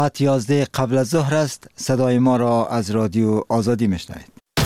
ساعت 11 قبل از ظهر است. صدای ما را از رادیو آزادی میشنوید.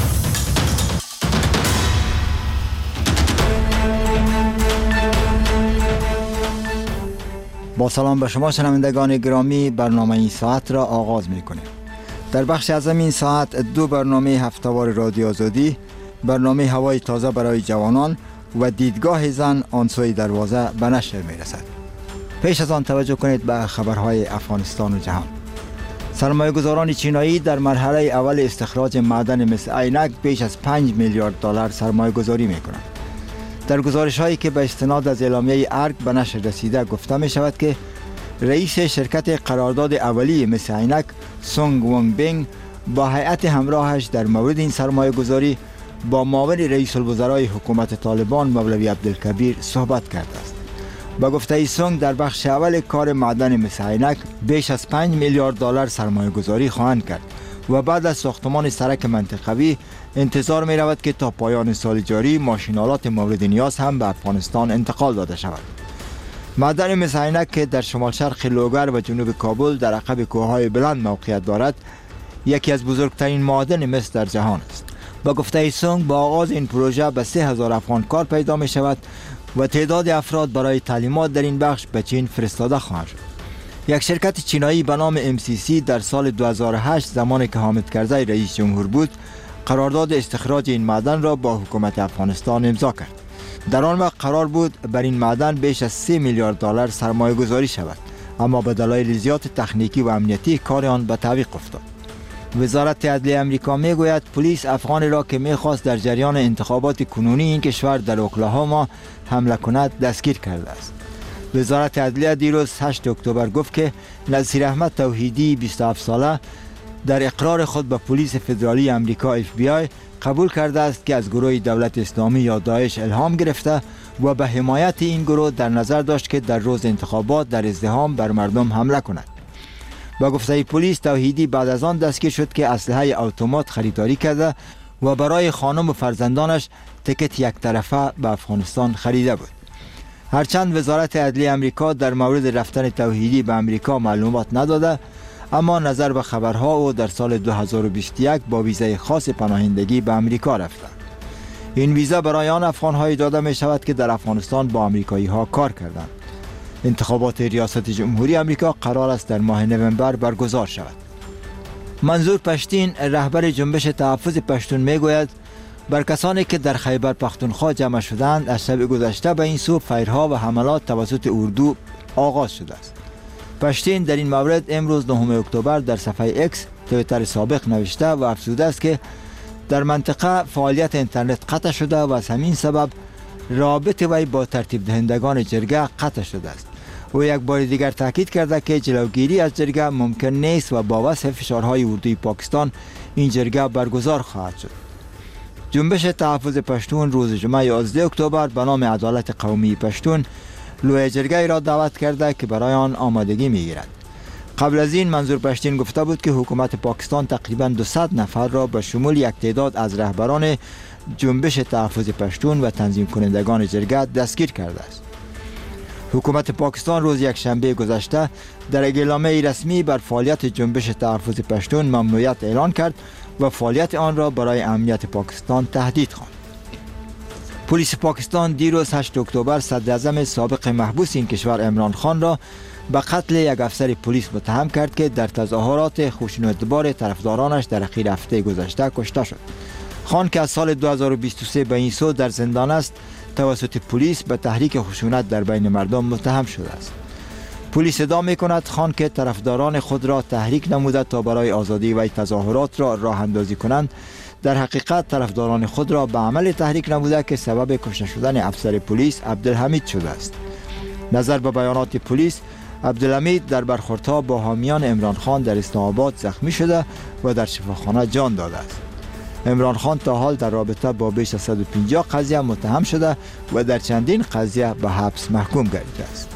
با سلام به شما شنوندگان گرامی، برنامه این ساعت را آغاز میکنیم. در بخش اعظم این ساعت دو برنامه هفته‌وار رادیو آزادی، برنامه هوای تازه برای جوانان و دیدگاه زن آن سوی دروازه به نشر میرسد. پیش از آن توجه کنید به خبرهای افغانستان و جهان. سرمایه‌گذاران چینایی در مرحله اول استخراج معدن مس عینک بیش از 5 میلیارد دلار سرمایه‌گذاری می‌کنند. در گزارش‌هایی که به استناد از اعلامیه ارگ به نشر رسیده گفته می‌شود که رئیس شرکت قرارداد اولیه مس عینک سونگ وانگ بینگ با هیئت همراهش در مورد این سرمایه‌گذاری با معاون رئیس الوزرای حکومت طالبان مولوی عبدالکبیر صحبت کرده است. با گفته سونگ در بخش اول کار معدن مس عینک بیش از 5 میلیارد دلار سرمایه گذاری خواهند کرد و بعد از ساختمان سرک منطقوی انتظار می رود که تا پایان سال جاری ماشین‌آلات مورد نیاز هم به افغانستان انتقال داده شود. معدن مس عینک که در شمال شرق لوگر و جنوب کابل در عقب کوههای بلند موقعیت دارد، یکی از بزرگترین معادن مس در جهان است. با گفته سونگ با آغاز این پروژه به 3000 افغان کار پیدا می شود و تعداد افراد برای تعلیمات در این بخش به چین فرستاده خواهند شد. یک شرکت چینایی به نام MCC در سال 2008 زمانی که حامد کرزی رئیس جمهور بود، قرارداد استخراج این معدن را با حکومت افغانستان امضا کرد. در آن وقت قرار بود بر این معدن بیش از 3 میلیارد دلار سرمایه گذاری شود، اما به دلایل زیاد تکنیکی و امنیتی کار آن به تعویق افتاد. وزارت عدلیه امریکا میگوید پلیس افغانی را که میخواست در جریان انتخابات کنونی این کشور در اوکلاهاما حمله کند دستگیر کرده است. وزارت عدلیه دیروز 8 اکتبر گفت که نصیر احمد توحیدی 27 ساله در اقرار خود به پلیس فدرالی امریکا FBI قبول کرده است که از گروه دولت اسلامی یا داعش الهام گرفته و به حمایت این گروه در نظر داشت که در روز انتخابات در ازدحام بر مردم حمله کند. با گفته پلیس توحیدی بعد از آن دستگیر شد که اسلحه اتومات خریداری کرده و برای خانم و فرزندانش تکت یک طرفه به افغانستان خریده بود. هرچند وزارت عدلیه امریکا در مورد رفتن توحیدی به امریکا معلومات نداده، اما نظر به خبرها او در سال 2021 با ویزای خاص پناهندگی به امریکا رفته. این ویزا برای آن افغان‌های داده می شود که در افغانستان با آمریکایی‌ها کار کردند. انتخابات ریاست جمهوری امریکا قرار است در ماه نوامبر برگزار شود. منظور پشتین رهبر جنبش تحفظ پشتون میگوید بر کسانی که در خیبر پختونخوا جمع شدند از شب گذشته به این سو فیرها و حملات توسط اردو آغاز شده است. پشتین در این مورد امروز 9 اکتبر در صفحه اکس توییتر سابق نوشته و افزوده است که در منطقه فعالیت اینترنت قطع شده و از همین سبب رابطه وی با ترتیب دهندگان جرگه قطع شده است. او یک بار دیگر تاکید کرده که جلوگیری از جرگه ممکن نیست و با وصف فشارهای اردوی پاکستان این جرگه برگزار خواهد شد. جنبش تحفظ پشتون روز جمعه 11 اکتبر به نام عدالت قومی پشتون لوی جرگه را دعوت کرده که برای آن آمادگی میگیرد. قبل از این منظور پشتین گفته بود که حکومت پاکستان تقریبا 200 نفر را به شمول یک تعداد از رهبران جنبش تحفظ پشتون و تنظیم کنندگان جرگه دستگیر کرده است. حکومت پاکستان روز یکشنبه گذشته در اعلامیه رسمی بر فعالیت جنبش تحفظ پشتون ممنوعیت اعلان کرد و فعالیت آن را برای امنیت پاکستان تهدید خواند. پلیس پاکستان دیروز 8 اکتبر صدر اعظم سابق محبوس این کشور عمران خان را به قتل یک افسر پلیس متهم کرد که در تظاهرات خشونت‌بار طرفدارانش در اخیر هفته گذشته کشته شد. خان که از سال 2023 به این سو در زندان است، توسط پلیس به تحریک خشونت در بین مردم متهم شده است. پلیس ادعا می‌کند خان که طرفداران خود را تحریک نموده تا برای آزادی و تظاهرات را راه اندازی کنند، در حقیقت طرفداران خود را به عمل تحریک نموده که سبب کشته شدن افسر پلیس عبدالحمید شده است. نظر به بیانات پلیس، عبدالحمید در برخوردها با حامیان عمران خان در اسلام آباد زخمی شده و در شفاخانه جان داده است. عمران خان تا حال در رابطه با بیش از 150 قضیه متهم شده و در چندین قضیه به حبس محکوم گردیده است.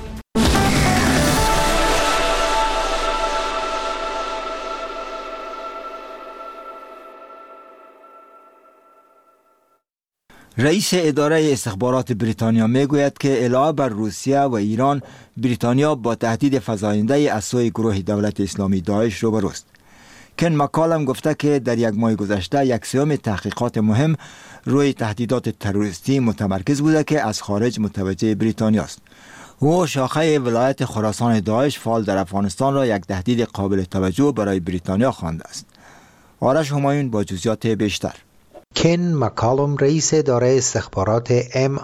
رئیس اداره استخبارات بریتانیا میگوید که علاوه بر روسیه و ایران، بریتانیا با تهدید فزاینده از سوی گروه دولت اسلامی داعش روبروست. کن مکالم گفته که در یک ماه گذشته 1/3 تحقیقات مهم روی تهدیدات تروریستی متمرکز بوده که از خارج متوجه بریتانیا است. او شاخه ولایت خراسان داعش فعال در افغانستان را یک تهدید قابل توجه برای بریتانیا خوانده است. آرش همایون با جزئیات بیشتر. کن مکالم رئیس اداره استخبارات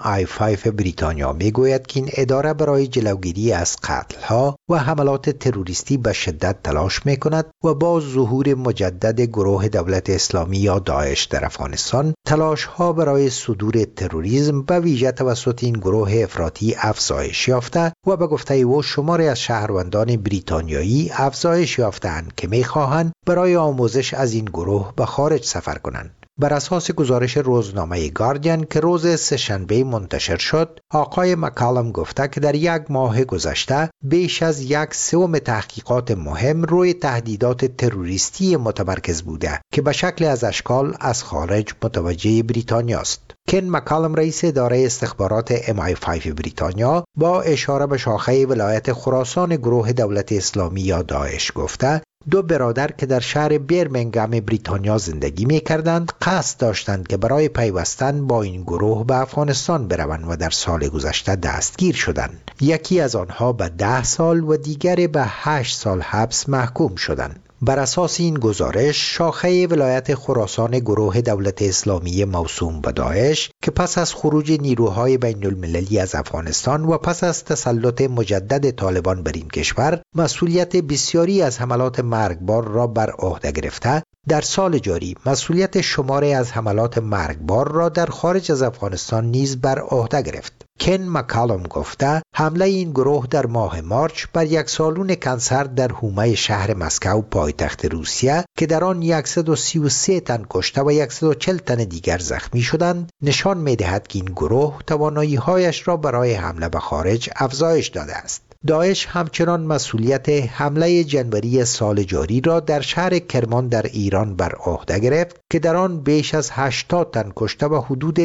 MI5 بریتانیا میگوید که این اداره برای جلوگیری از قتل‌ها و حملات تروریستی به شدت تلاش میکند و با ظهور مجدد گروه دولت اسلامی یا داعش در افغانستان، تلاش‌ها برای صدور تروریسم به ویژه توسط این گروه افراطی افزایش یافته و به گفته او شماری از شهروندان بریتانیایی افزایش یافته‌اند که میخواهند برای آموزش از این گروه به خارج سفر کنند. بر اساس گزارش روزنامه گاردین که روز سه‌شنبه منتشر شد، آقای مکالم گفته که در یک ماه گذشته بیش از 1/3 تحقیقات مهم روی تهدیدات تروریستی متمرکز بوده که به شکل از اشکال از خارج متوجه بریتانیا است. کن مکالم رئیس اداره استخبارات MI5 بریتانیا با اشاره به شاخه ولایت خراسان گروه دولت اسلامی یا داعش گفته 2 برادر که در شهر برمنگهم بریتانیا زندگی می کردند قصد داشتند که برای پیوستن با این گروه به افغانستان بروند و در سال گذشته دستگیر شدند. یکی از آنها به 10 سال و دیگری به 8 سال حبس محکوم شدند. بر اساس این گزارش، شاخه ولایت خراسان گروه دولت اسلامی موسوم به داعش که پس از خروج نیروهای بین المللی از افغانستان و پس از تسلط مجدد طالبان بر این کشور مسئولیت بسیاری از حملات مرگبار را بر عهده گرفته، در سال جاری مسئولیت شماری از حملات مرگبار را در خارج از افغانستان نیز بر عهده گرفت. کن مکالم گفته حمله این گروه در ماه مارچ بر یک سالن کنسرت در حومه شهر مسکو پایتخت روسیه که در آن 133 تن کشته و 140 تن دیگر زخمی شدند نشان می‌دهد که این گروه توانایی‌هایش را برای حمله به خارج افزایش داده است. داعش همچنان مسئولیت حمله جنوری سال جاری را در شهر کرمان در ایران بر عهده گرفت که در آن بیش از 80 تن کشته و حدود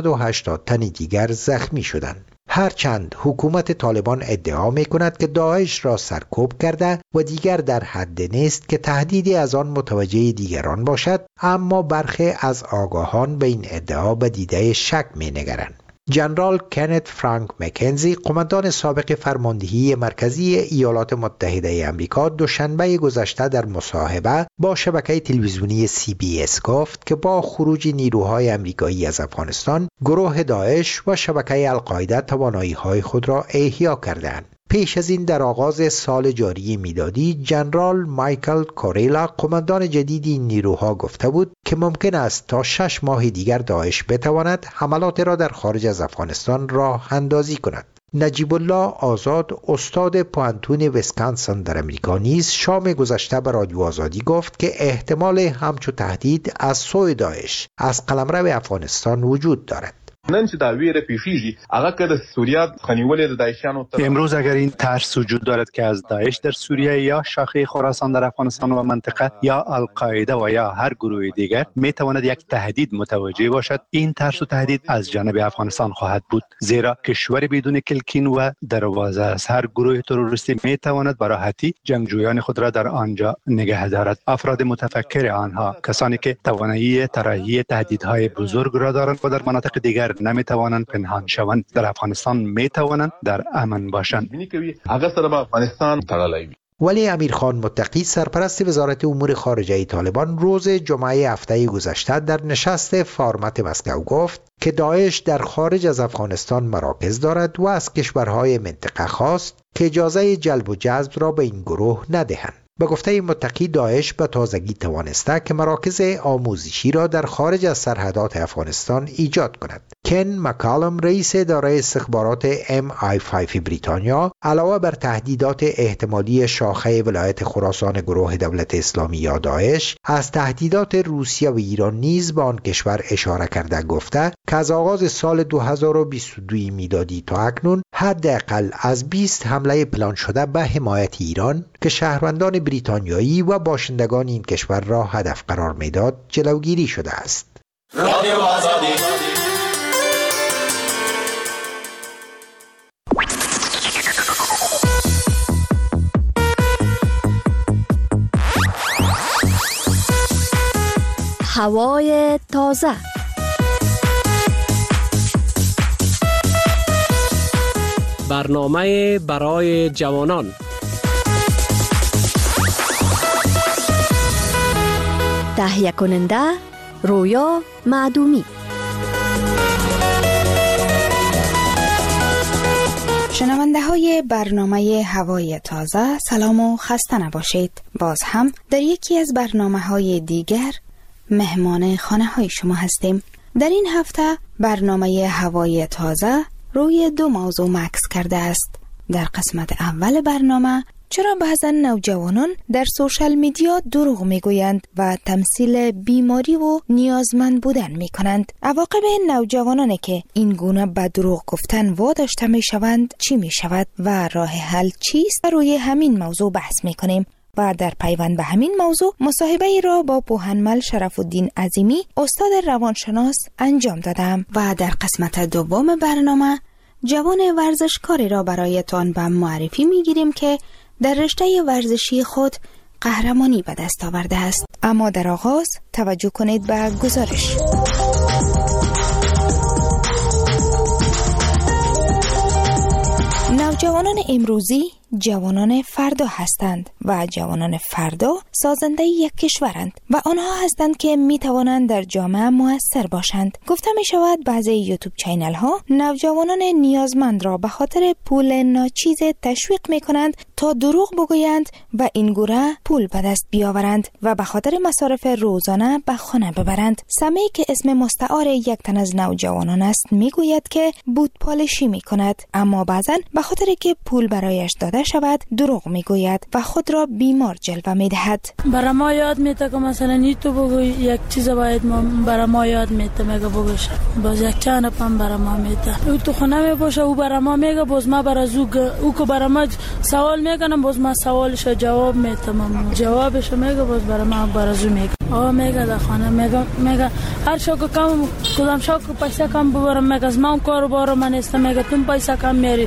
280 تن دیگر زخمی شدند. هرچند حکومت طالبان ادعا می‌کند که داعش را سرکوب کرده و دیگر در حد نیست که تهدیدی از آن متوجه دیگران باشد، اما برخی از آگاهان به این ادعا به دیده شک می‌نگرند. جنرال کنت فرانک مکنزی، قماندان سابق فرماندهی مرکزی ایالات متحده آمریکا، دوشنبه گذشته در مصاحبه با شبکه تلویزیونی CBS گفت که با خروج نیروهای آمریکایی از افغانستان، گروه داعش و شبکه القاعده توانایی‌های خود را احیا کردند. پیش از این در آغاز سال جاری میلادی، جنرال مایکل کوریلا، قماندان جدید این نیروها گفته بود که ممکن است تا 6 ماه دیگر داعش بتواند حملات را در خارج از افغانستان راه اندازی کند. نجیب الله آزاد، استاد پوهنتون ویسکانسن در امریکا نیز شام گذشته به رادیو آزادی گفت که احتمال همچو تهدید از سوی داعش از قلمرو افغانستان وجود دارد. نن چې دا ویره پیښیږي هغه که د سوریه خنیولې د داعشیانو امروز اگر این ترس وجود دارد که از داعش در سوریه یا شاخه خراسان در افغانستان و منطقه یا القاعده و یا هر گروه دیگر می تواند یک تهدید متوجه باشد، این ترس و تهدید از جانب افغانستان خواهد بود، زیرا کشور بدون کلکین و دروازه از هر گروه تروریستی می تواند به راحتی جنگجویان خود را در آنجا نگه دارد. افراد متفکر آنها، کسانی که توانایی طراحی تهدیدهای بزرگ را دارند و در مناطق دیگر نمی توانند پنهان شوند، در افغانستان می توانند در امن باشند. ولی امیرخان متقی، سرپرست وزارت امور خارجه طالبان، روز جمعه هفته گذشته در نشست فارمت مسکو گفت که داعش در خارج از افغانستان مراکز دارد و از کشورهای منطقه خواست که اجازه جلب و جذب را به این گروه ندهند. به گفته متقی، داعش به تازگی توانسته که مراکز آموزشی را در خارج از سرحدات افغانستان ایجاد کند. کن مکالم، رئیس اداره استخبارات MI5 بریتانیا، علاوه بر تهدیدات احتمالی شاخه ولایت خراسان گروه دولت اسلامی یا داعش، از تهدیدات روسیه و ایران نیز به آن کشور اشاره کرده گفته که از آغاز سال 2022 میلادی تا اکنون حداقل از 20 حمله پلان شده به حمایت ایران که شهروندان بریتانیایی و باشندگان این کشور را هدف قرار میداد جلوگیری شده است. رادیو آزادی هوای تازه. برنامه برای جوانان. تهیه کننده رویا معدومی. شنونده های برنامه هوای تازه، سلام و خسته نباشید. باز هم در یکی از برنامه های دیگر مهمان خانه های شما هستیم. در این هفته برنامه هوای تازه روی دو موضوع مکس کرده است. در قسمت اول برنامه چرا بعضا نوجوانان در سوشال میدیا دروغ میگویند و تمثیل بیماری و نیازمند بودن میکنند. عواقب نوجوانانی که این گونه به دروغ گفتن واداشته میشوند چی میشود و راه حل چیست؟ روی همین موضوع بحث میکنیم و در پیوند به همین موضوع مصاحبه ای را با پوهنمل شرف الدین عظیمی استاد روانشناس انجام دادم و در قسمت دوم برنامه جوان ورزشکاری را برایتان به معرفی میگیریم که در رشته ورزشی خود قهرمانی به دست آورده است. اما در آغاز توجه کنید به گزارش. نوجوانان امروزی جوانان فردا هستند و جوانان فردا سازنده یک کشورند و آنها هستند که می توانند در جامعه مؤثر باشند. گفته می شود بعضی یوتیوب چینل ها نوجوانان نیازمند را به خاطر پول ناچیز تشویق می کنند تا دروغ بگویند و این گونه پول به دست بیاورند و به خاطر مصارف روزانه به خانه ببرند. سمی که اسم مستعار یک تن از نوجوانان است می گوید که بود پالشی می کند، اما بعضا به خاطر که پول برایش داده شود دروغ میگوید و خود را بیمار جلوه میدهد. برای ما یاد میده که مثلا این تو بگوی یک چیز باید ما برای ما یاد میده میگه بگوش باز یک چند پم برای ما میده او تو خونه میباشه او برای ما میگه باز ما برای او که برای ما سوال میکنم باز ما سوالش جواب میدم جوابش میگه باز برای ما برای میگه میگه در خانه میگه هر شو که کم کدام شو که پیسه کم ببرم میگه از من کارو بارو من است میگه تو پیسه کم میاری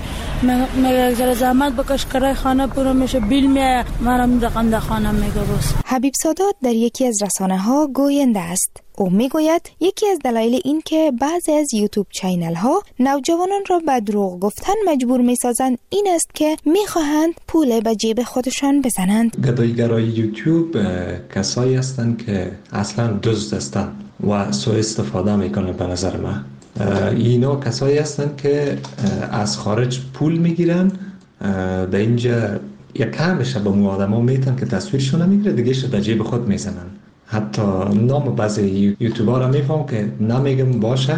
میگه زر زحمت بکش کرای خانه پورا میشه بیل میای منم در خانه میگه باز. حبیب سادات در یکی از رسانه ها گوینده است. او میگوید یکی از دلایل این که بعضی از یوتیوب چینل ها نوجوانان را به دروغ گفتن مجبور میسازند این است که میخواهند پول به جیب خودشان بزنند. گدایی‌گرای یوتیوب کسایی هستند که اصلا دزد هستند و سوء استفاده میکنند. به نظر من اینا کسایی هستند که از خارج پول میگیرن در اینجا یک کمش به مو آدم ها میتن که تصویرشون نمیگیره دیگه به جیب خود میزنن. حتی نام بعضی یوتیوبر را میفهم که نمیگم باشه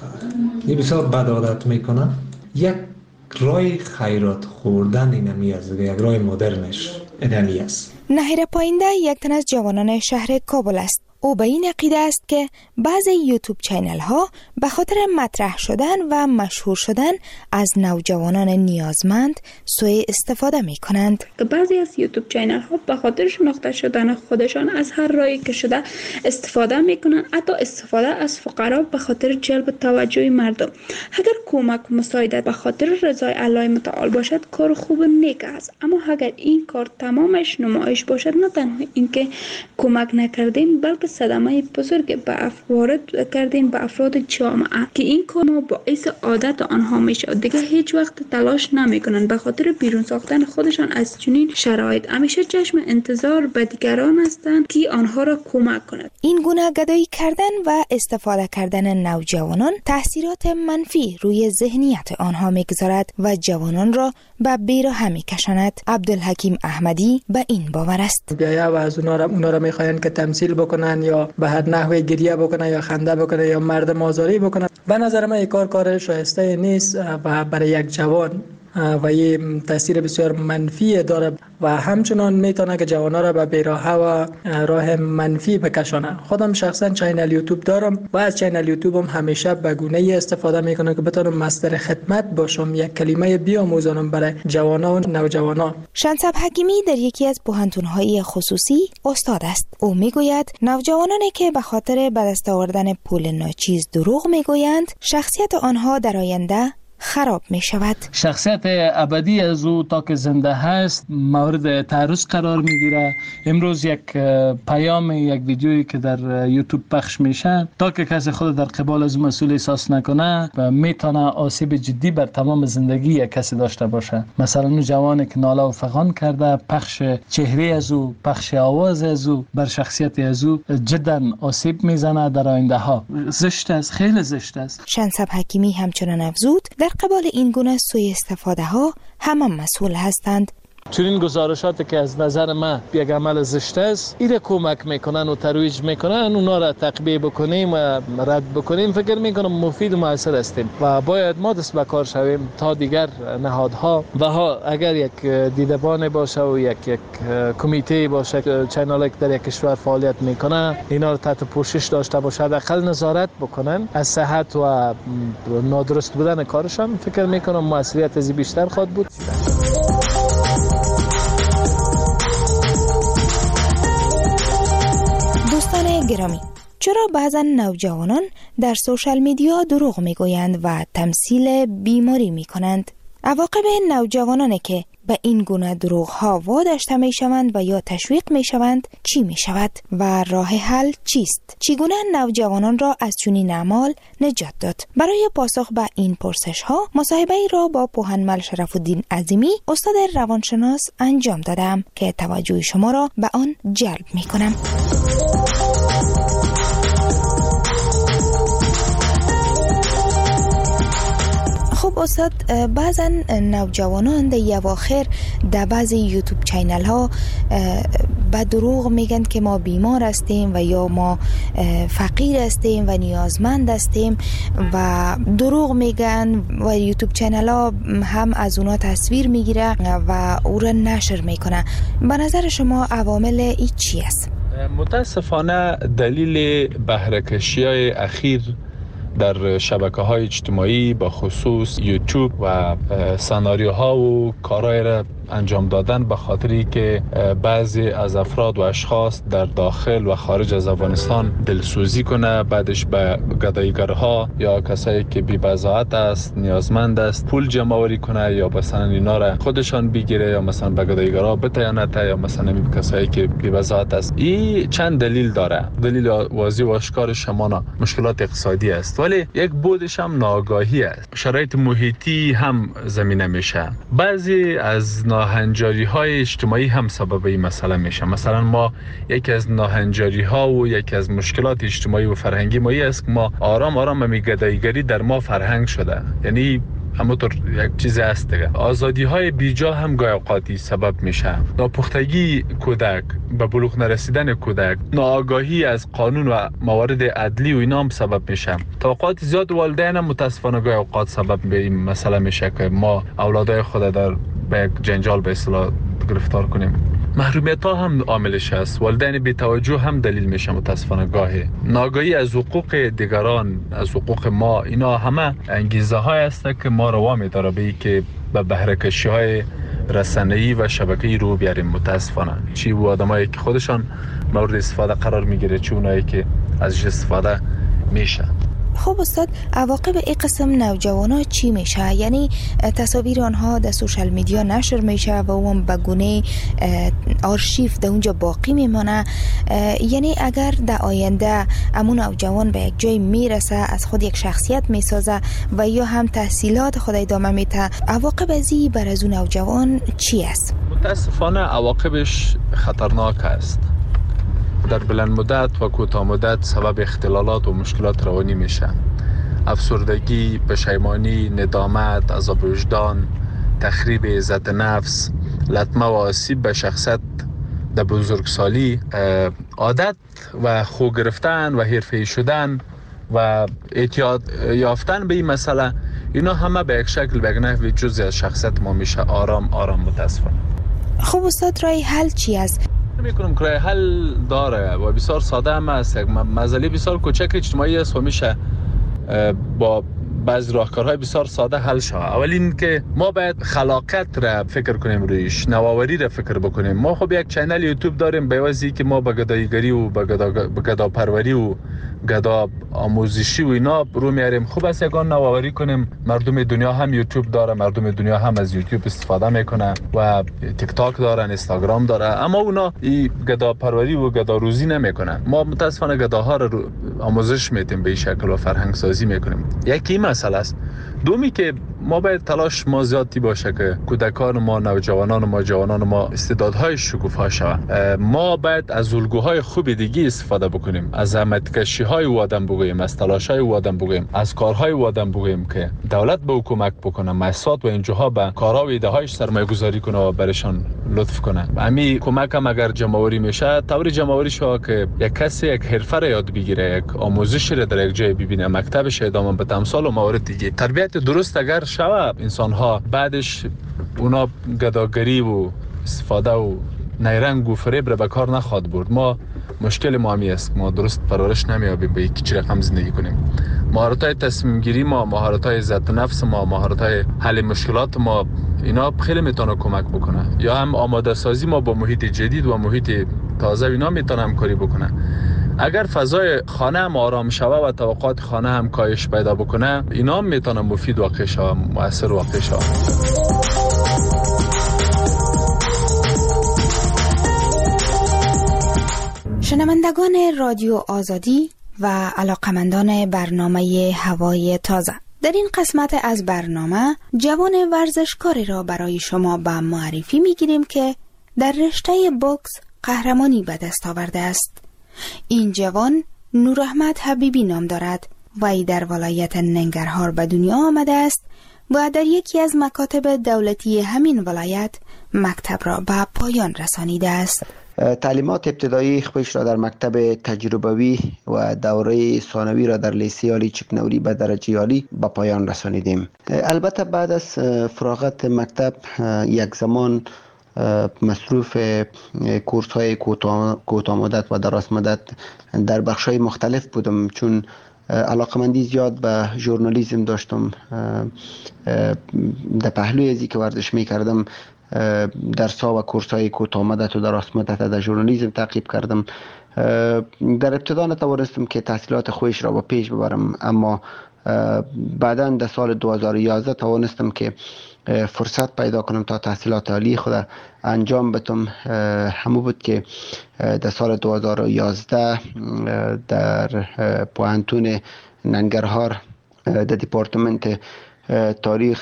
این بسیار بد عادت میکنن. یک رای خیرات خوردن اینمی است، یک رای مدرنش اینمی است. نهیر پاینده یک تن از جوانان شهر کابل است. او به این عقیده است که بعضی یوتیوب چینل ها به خاطر مطرح شدن و مشهور شدن از نوجوانان نیازمند سوء استفاده می کنند. بعضی از یوتیوب چینل ها به خاطر شناخته شدن خودشان از هر راهی که شده استفاده می کنند، حتی استفاده از فقرا به خاطر جلب توجه مردم. اگر کمک و مساعدت به خاطر رضای الله متعال باشد کار خوب نیک است، اما اگر این کار تمامش نمایش باشد نه تنها اینکه کمک نکردیم بلکه صدمه بزرگ وارد کردیم به افراد جامعه که این کار باعث عادت آنها میشه. دیگه هیچ وقت تلاش نمیکنن به خاطر بیرون ساختن خودشان از چنین شرایط. همیشه چشم انتظار به دیگران هستند که آنها را کمک کنند. این گونه گدایی کردن و استفاده کردن نوجوانان تاثیرات منفی روی ذهنیت آنها میگذارد و جوانان را به بیراه میکشاند. عبدالحکیم احمدی به این باور است. بیایا و از اونا را میخواین که تمثیل بکنن یا به هر نحوی گریه بکنن یا خنده بکنن یا مردم آزاری بکنن. به نظر من این کار شایسته نیست و برای یک جوان و یه تاثیر بسیار منفی داره و همچنان میتونه که جوانا را به بیراهه و راه منفی بکشانه. خودم شخصا چینل یوتیوب دارم و از چینل یوتیوبم همیشه به گونه‌ای استفاده میکنم که بتونم مصدر خدمت باشم، یک کلمه بیاموزانم برای جوانا و نوجوانا. شنصب حکیمی در یکی از پوهنتون‌های خصوصی استاد است. او میگوید نوجوانانی که به خاطر به دست آوردن پول ناچیز دروغ میگویند شخصیت آنها در آینده خراب می شود. شخصیت ابدی از او تا که زنده هست مورد تعرض قرار می گیره. امروز یک پیام، یک ویدیویی که در یوتیوب پخش میشه، تا که کسی خود در قبال از مسئول احساس نکنه و میتونه آسیب جدی بر تمام زندگی یک کسی داشته باشه. مثلا اون جوانی که ناله و فغان کرده، پخش چهره از او، پخش آواز از او بر شخصیت از او جدا آسیب میزنه در آینده ها. زشت است، خیلی زشت است. شنسب حکیمی همچنان افزود در قبال این گونه سوء استفاده ها همه مسئول هستند. چنین گزارشاتی که از نظر من یک عمل زشت است، ایره کمک میکنن و ترویج میکنن، اونا را تقبیه بکنیم و رد بکنیم، فکر میکنم مفید و مؤثر هستیم و باید ما دست به کار شویم تا دیگر نهادها و اگر یک دیدبان باشه و یک کمیته باشه، چینل که در یک کشور فعالیت میکنه، اینا رو تحت پوشش داشته باشه، حداقل نظارت بکنن از صحت و نادرست بودن کارشان، فکر میکنم موثریت از بیشتر خواهد بود. دوستان گرامی، چرا بعضا نوجوانان در سوشال میدیا دروغ میگویند و تمثیل بیماری میکنند؟ عواقب نوجوانانی که به این گونه دروغ ها واداشته می شوند و یا تشویق می شوند چی می شود و راه حل چیست؟ چگونه نوجوانان را از چنین اعمال نجات داد؟ برای پاسخ به این پرسش ها مصاحبه ای را با پوهنمل شرف الدین عظیمی، استاد روانشناس انجام دادم که توجه شما را به آن جلب می کنم. خب استاد، بعضا نوجوانان در اواخر در بعضی یوتیوب چینل ها به دروغ میگن که ما بیمار هستیم و یا ما فقیر هستیم و نیازمند هستیم و دروغ میگن و یوتیوب چینل ها هم از اونا تصویر میگیره و او را نشر میکنه. به نظر شما عوامل این چی است؟ متاسفانه دلیل بهره‌کشی های اخیر در شبکه‌های اجتماعی با خصوص یوتیوب و سناریوها و کارهای را انجام دادن به خاطری که بعضی از افراد و اشخاص در داخل و خارج از افغانستان دلسوزی کنه، بعدش به گداییگرها یا کسایی که بی‌بضاعت است، نیازمند است، پول جمع آوری کنه یا مثلا اینا را خودشان بگیره یا مثلا به گداییگرها بتیانت یا مثلا کسایی که بی‌بضاعت است. این چند دلیل داره. دلیل واضح و آشکار شمانا مشکلات اقتصادی است، ولی یک بودش هم ناآگاهی است. شرایط محیطی هم زمینه میشه. بعضی از ناهنجاری های اجتماعی هم سبب این مسئله میشه. مثلا ما یکی از ناهنجاری ها و یکی از مشکلات اجتماعی و فرهنگی ما است که ما آرام آرام گداییگری در ما فرهنگ شده. یعنی همونطور یک چیز هست دیگه. آزادی های بیجا هم گاهی اوقاتی سبب میشه. ناپختگی کودک، به بلوغ نرسیدن کودک، ناآگاهی از قانون و موارد عدلی و اینا هم سبب میشه. تا اوقات زیاد والدین هم متاسفانه گاهی اوقات سبب به این مسئله میشه که ما اولادای خود در به یک جنجال به اصطلاح گرفتار کنیم. محرومیت ها هم عاملش است. والدین بی توجه هم دلیل میشه متاسفانه گاهی. ناآگاهی از حقوق دیگران، از حقوق ما، اینا همه انگیزه های است که ما رو وامی داره به که به بهره‌کشی های رسانه‌ای و شبکه‌ای رو بیاریم. متاسفانه چی و آدمایی که خودشان مورد استفاده قرار میگیره، چی اونایی که ازش استفاده میشه. خب استاد، عواقب این قسم نوجوانا چی میشه؟ یعنی تصاویر آنها در سوشال میدیا نشر میشه و اون به گونه آرشیو در اونجا باقی میمانه. یعنی اگر در آینده امون نوجوان به یک جای میرسه، از خود یک شخصیت میسازه و یا هم تحصیلات خود ادامه میده، عواقب ازی بر از اون نوجوان چی است؟ متاسفانه عواقبش خطرناک است. در بلند مدت و کوتاه مدت سبب اختلالات و مشکلات روانی میشه. افسردگی، پشیمانی، ندامت، عذاب وجدان، تخریب عزت نفس، لطمه و آسیب به شخصیت در بزرگسالی، عادت و خو گرفتن و حرفه‌ای شدن و اعتیاد یافتن به این مسئله، اینا همه به یک شکل به یک نحوی جزئی از شخصیت ما میشه. آرام آرام متاسفانه. خب استاد، رای حل چی است؟ میکنم که رای حل داره و بسیار ساده هم است. یک مسئله بسیار کوچک اجتماعی است و میشه با بعضی راهکارهای بسیار ساده حل شود. اول این که ما باید خلاقیت را فکر کنیم، رویش نوآوری را فکر بکنیم. ما خب یک چینل یوتیوب داریم به واسطه که ما به گداییگری و به گداپروری و گدا آموزشی و اینا رو میاریم. خوب است یگان نوآوری کنیم. مردم دنیا هم یوتیوب داره، مردم دنیا هم از یوتیوب استفاده میکنه و تیک تاک دارن، اینستاگرام داره، اما اونا این گدا پروری و گدا روزی نمیکنن. ما متاسفانه گداها رو آموزش میدیم به این شکل و فرهنگ سازی میکنیم. یکی مسئله است. دومی که ما باید تلاش ما زیادی باشه که کودکان ما، نوجوانان ما، جوانان ما استعدادهای شکوفا شوند. ما باید از الگوهای خوب دیگه استفاده بکنیم، از زحمتکشی‌های او آدم بگوییم، از تلاش‌های او آدم بگوییم، از کارهای او آدم بگوییم که دولت به کمک بکنه، مؤسسات و انجوها به کارها و ایده‌هایش سرمایه‌گذاری کنه و برشان لطف کنه. همین کمک هم اگر جمع‌آوری میشه، طور جمع‌آوری شو که یک کسی یک حرفه را یاد بگیره، یک آموزش را در یک جای ببینه، مکتبش ادامه بده، امثال و موارد دیگه. تربیت درست اگر شوه، انسان‌ها بعدش اونا گداگری و استفاده و نیرنگ و فریب را به کار نخواد برد. ما مشکل ما همی است، ما درست پرورش نمیابیم به یک چی رقم زندگی کنیم. مهارت‌های تصمیم گیری ما، مهارت‌های عزت نفس ما، مهارت‌های حل مشکلات ما، اینا خیلی میتونه کمک بکنه. یا هم آماده سازی ما با محیط جدید و محیط تازه، اینا میتونه همکاری بکنه. اگر فضای خانه هم آرام شوه و توقعات خانه هم کاهش پیدا بکنه، اینا هم میتونه مفید واقع شوه، مؤثر واقع شوه. شنوندگان رادیو آزادی و علاقمندان برنامه هوای تازه، در این قسمت از برنامه جوان ورزشکاری را برای شما به معرفی میگیریم که در رشته بوکس قهرمانی به دست آورده است. این جوان نوراحمد حبیبی نام دارد و ای در ولایت ننگرهار به دنیا آمده است و در یکی از مکاتب دولتی همین ولایت مکتب را به پایان رسانیده است. تعلیمات ابتدایی خودش را در مکتب تجربوی و دوره ثانوی را در لیسه عالی چکنوری به درجه عالی به پایان رسانیدیم. البته بعد از فراغت مکتب یک زمان مصروف کورس های کوتاه مدت و دراز مدت در بخش های مختلف بودم، چون علاقمندی زیاد به ژورنالیسم داشتم. در پهلوی ازی که ورزش می کردم درس‌ها و کورس‌های کوتاه مدت و دراز مدت در ژورنالیسم تعقیب کردم. در ابتدا نتوانستم که تحصیلات خودش را به پیش ببرم، اما بعداً در سال 2011 توانستم که فرصت پیدا کنم تا تحصیلات عالی خود انجام بدم. همون بود که در سال 2011 در پوهنتون ننگرهار در دپارتمنت تاریخ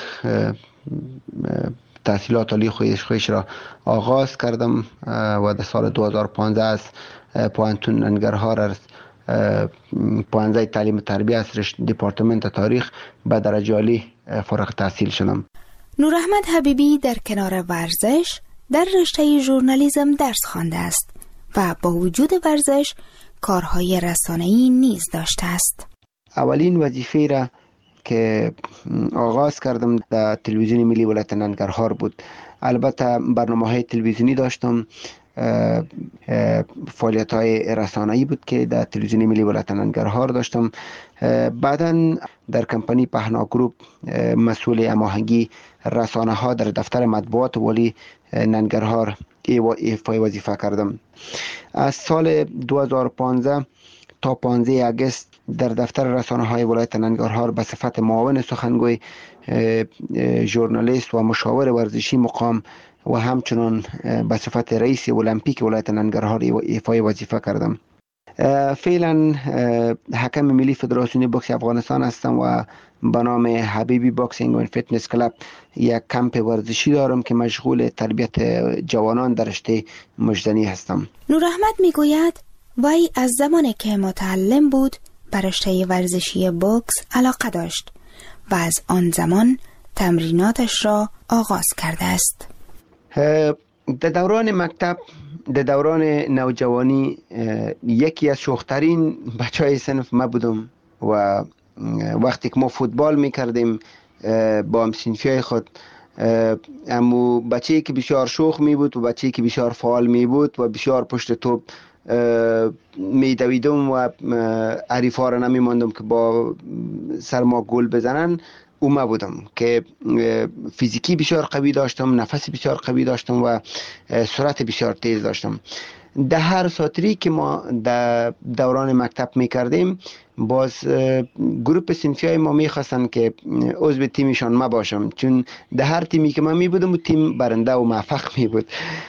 تحصیلات عالی خودش را آغاز کردم و در سال 2015 از پوهنتون ننگرهار از پوهنځی تعلیم و تربیه از دپارتمنت تاریخ به درجه عالی فارغ التحصیل شدم. نوراحمد حبیبی در کنار ورزش در رشته ژورنالیسم درس خوانده است و با وجود ورزش کارهای رسانه‌ای نیز داشته است. اولین وظیفه را که آغاز کردم در تلویزیون ملی ولایت ننگرهار بود. البته برنامه‌های تلویزیونی داشتم، فعالیت‌های رسانه‌ای بود که در تلویزیون ملی ولایت ننگرهار داشتم. بعداً در کمپانی پهنا گروپ مسئول هماهنگی رسانه‌ها در دفتر مطبوعات والی ننگرهار ایفای وظیفه کردم. از سال 2015 تا 15 اگست در دفتر رسانه‌های ولایت ننگرهار به صفت معاون سخنگوی، ژورنالیست و مشاور ورزشی مقام و همچنان به صفت رئیس المپیک ولایت ننگرهار ایفای وظیفه کردم. فعلا حکم ملی فدراسیون بوکس افغانستان هستم و به نام حبیبی باکسینگ و فیتنس کلاب یک کمپ ورزشی دارم که مشغول تربیت جوانان در رشته مجدنی هستم. نوراحمد میگوید وی از زمانی که متعلم بود به رشته ورزشی بوکس علاقه داشت و از آن زمان تمریناتش را آغاز کرده است. در دوران مکتب، در دوران نوجوانی، یکی از شوخترین بچهای صنف ما بودم و وقتی که ما فوتبال میکردیم با همسنفیای خود، امو بچه‌ای که بسیار شوخ می بود و بچه‌ای که بسیار فعال می بود و بسیار پشت توپ می دویدم و حریفا را نمی ماندم که با سر ما گل بزنن. اومه بودم که فیزیکی بسیار قوی داشتم، نفس بسیار قوی داشتم و سرعت بسیار تیز داشتم. در هر ساتری که ما در دوران مکتب میکردیم باز گروپ صنفی های ما میخواستن که عضو تیمشان ما باشم، چون در هر تیمی که من میبودم و تیم برنده و موفق میبود.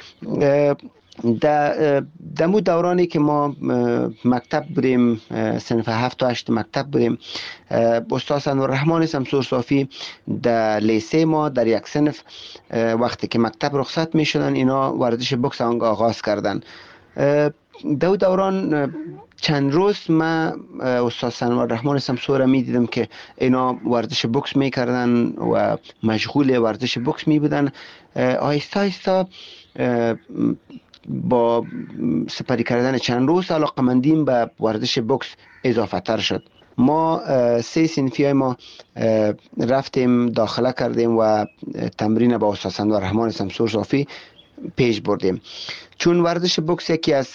در مو دورانی که ما مکتب بودیم، صنف 7 و 8 مکتب بودیم، استاد انوالرحمن شمسور صافی در لیسه ما در یک صنف وقتی که مکتب رخصت میشدن اینا ورزش بوکس آغاز کردن. در دوران چند روز ما استاد انوالرحمن شمسور می دیدم که اینا ورزش بوکس میکردن و مشغول ورزش بوکس می بودن. آهسته آهسته با سپری کردن چند روز علاقمندیم به ورزش بوکس اضافه تر شد. ما 3 صنفی های ما رفتیم داخله کردیم و تمرین با استاد انوالرحمن شمسور صافی پیش بردیم. چون ورزش بوکس یکی از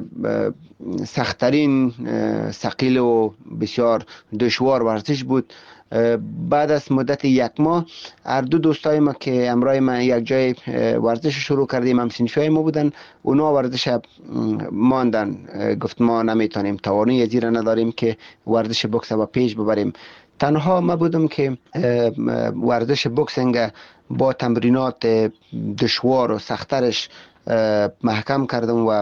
سخت‌ترین، ثقیل و بسیار دشوار ورزش بود، بعد از مدت 1 ماه هر دو دوستای ما که همراه ما یک جای ورزش شروع کردیم، هم صنفی ما بودن، اونا ورزش ماندن، گفت ما نمیتونیم، توانایی زیرا نداریم که ورزش بوکس با پیش ببریم. تنها ما بودم که ورزش بوکسینگ با تمرینات دشوار و سخت‌ترش محکم کردم و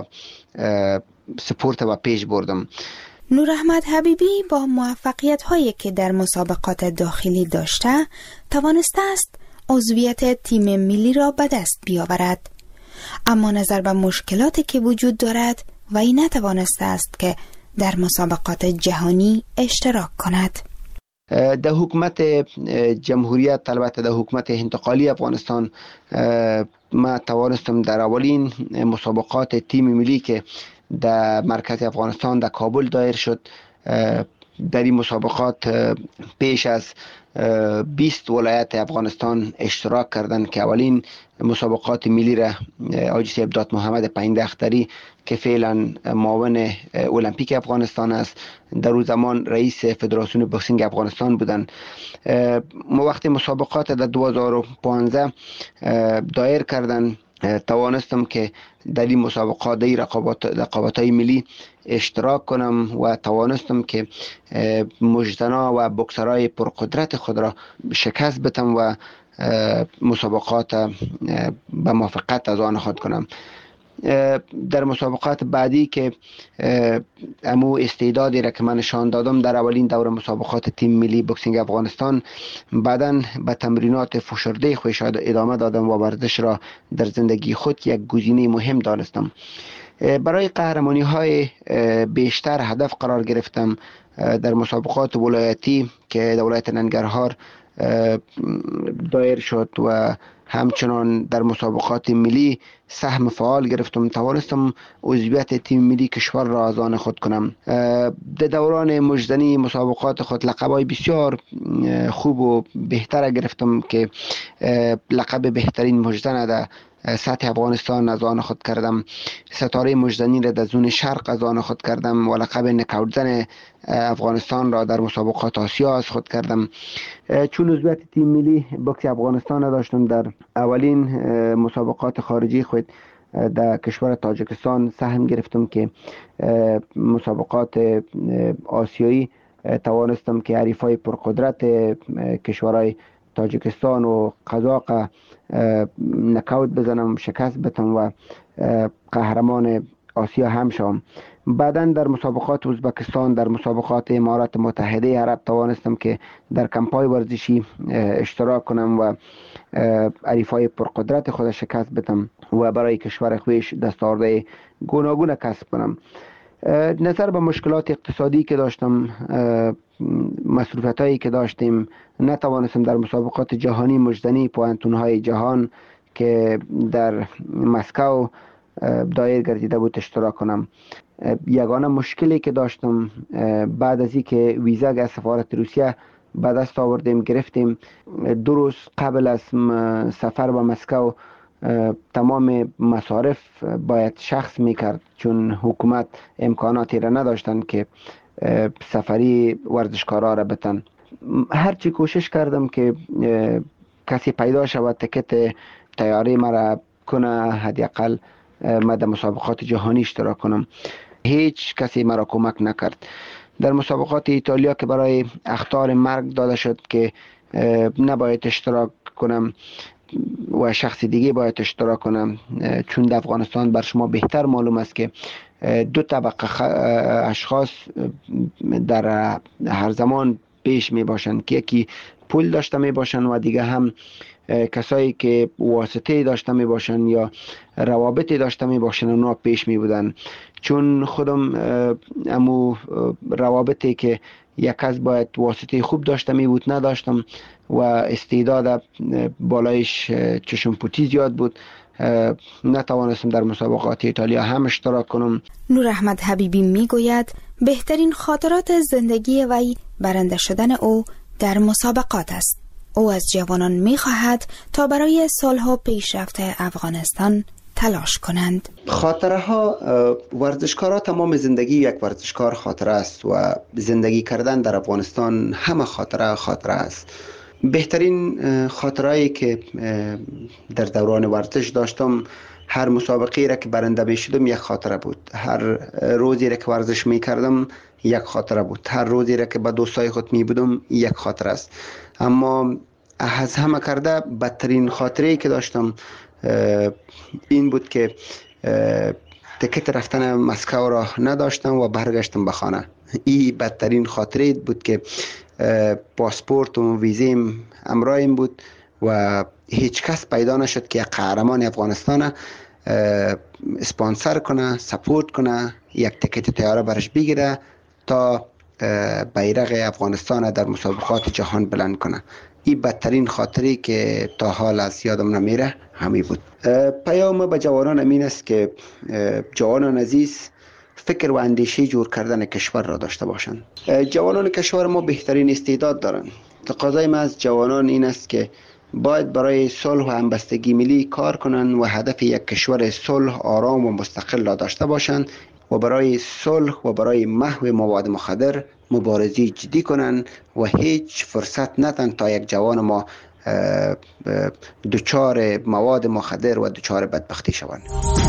سپورت و پیش بردم. نور احمد حبیبی با موفقیت هایی که در مسابقات داخلی داشته توانسته است عضویت تیم ملی را به دست بیاورد، اما نظر به مشکلاتی که وجود دارد وی نتوانسته است که در مسابقات جهانی اشتراک کند. در حکومت جمهوریت، البته در حکومت انتقالی افغانستان، ما توانستم در اولین مسابقات تیم ملی که در مرکز افغانستان در کابل دایر شد، در این مسابقات پیش از 20 ولایت افغانستان اشتراک کردند که اولین مسابقات ملی را حاجی صاحب دات محمد پایندختری که فعلا معاون المپیک افغانستان است، در اون زمان رئیس فدراسیون بوکسینگ افغانستان بودند. ما وقتی مسابقات در 2015 دایر کردند توانستم که در این مسابقات در رقابت‌های ملی اشتراک کنم و توانستم که مجدنا و بوکسرای پرقدرت خود را شکست بدم و مسابقات به موافقت از آن خود کنم. در مسابقات بعدی که امو استعدادی را که من نشان دادم در اولین دور مسابقات تیم ملی بوکسینگ افغانستان، بعداً به تمرینات فشرده خودش ادامه دادم و ورزش را در زندگی خود یک گزینه مهم دانستم. برای قهرمانی های بیشتر هدف قرار گرفتم. در مسابقات ولایتی که در ولایت ننگرهار دایر شد و همچنان در مسابقات ملی سهم فعال گرفتم، توانستم عضویت تیم ملی کشور را از آن خود کنم. در دوران مجدنی مسابقات خود لقب‌های بسیار خوب و بهتر گرفتم که لقب بهترین مجدن در سطح افغانستان از آن خود کردم، ستاره مجدنی را در زون شرق از آن خود کردم و لقب نکاوتزن افغانستان را در مسابقات آسیا از خود کردم. چون عضویت تیم ملی بوکس افغانستان را داشتم، در اولین مسابقات خارجی خود در کشور تاجیکستان سهم گرفتم که مسابقات آسیایی توانستم که حریفای پرقدرت کشورهای تاجیکستان و قزاق نکاوت بزنم، شکست بدم و قهرمان آسیا هم شوم. بعداً در مسابقات ازبکستان، در مسابقات امارات متحده عرب توانستم که در کمپای ورزشی اشتراک کنم و حریفای پرقدرت خود شکست بدم و برای کشور خویش دستاوردهای گوناگون کسب کنم. نظر به مشکلات اقتصادی که داشتم، مصروفیت هایی که داشتیم، نتوانستم در مسابقات جهانی مجدنی پوانتون های جهان که در مسکو دایر گردیده بود اشتراک کنم. یگانه مشکلی که داشتم بعد از اینکه ویزا از سفارت روسیه به دست آوردیم گرفتیم، 2 روز قبل از سفر به مسکو تمام مصارف باید شخص میکرد، چون حکومت امکاناتی را نداشتند که سفری ورزشکارا را بتن. هرچی کوشش کردم که کسی پیدا شود تکت تیاری مرا کنه، حداقل من در مسابقات جهانی اشتراک کنم. هیچ کسی مرا کمک نکرد. در مسابقات ایتالیا که برای اخطار مرگ داده شد که نباید اشتراک کنم و شخص دیگه باید اشتراک کنم، چون در افغانستان بر شما بهتر معلوم است که دو طبقه اشخاص در هر زمان پیش می باشند که یکی پول داشته می باشند و دیگه هم کسایی که واسطه داشته می باشند یا روابطی داشته می باشند اونا پیش می بودن. چون خودم امو روابطی که یک کس باید واسطه خوب داشته می بود نداشتم و استعداد بالایش چشم پوتی زیاد بود، نتوانستم در مسابقات ایتالیا هم اشتراک کنم. نور احمد حبیبی می گوید بهترین خاطرات زندگی وی برنده شدن او در مسابقات است. او از جوانان می خواهد تا برای سالها پیشرفت افغانستان تلاش کنند. خاطره ها، ورزشکارا تمام زندگی یک ورزشکار خاطره است و زندگی کردن در افغانستان همه خاطره است. بهترین خاطرهایی که در دوران ورزش داشتم، هر مسابقه را که برنده می شدم یک خاطره بود، هر روزی را که ورزش می کردم یک خاطره بود، هر روزی را که با دوستای خود می بودم یک خاطره است. اما از همه کرده بدترین خاطره‌ای که داشتم این بود که تکت رفتن مسکو را نداشتم و برگشتم به خانه. این بدترین خاطره بود که پاسپورت و ویزیم همراهم بود و هیچ کس پیدا نشد که یک قهرمان افغانستان اسپانسر کنه، سپورت کنه، یک تکت طیاره برش بگیره تا بیرق افغانستان در مسابقات جهان بلند کنه. این بدترین خاطری که تا حال از یادم نمیره همین بود. پیام به جوانان امین است که جوانان عزیز فکر و اندیشه جور کردن کشور را داشته باشند. جوانان کشور ما بهترین استعداد دارند. تقاضای ما از جوانان این است که باید برای صلح و همبستگی ملی کار کنند و هدف یک کشور صلح، آرام و مستقل را داشته باشند و برای صلح و برای محو مواد مخدر مبارزه جدی کنند و هیچ فرصت ندن تا یک جوان ما دچار مواد مخدر و دچار بدبختی شوند.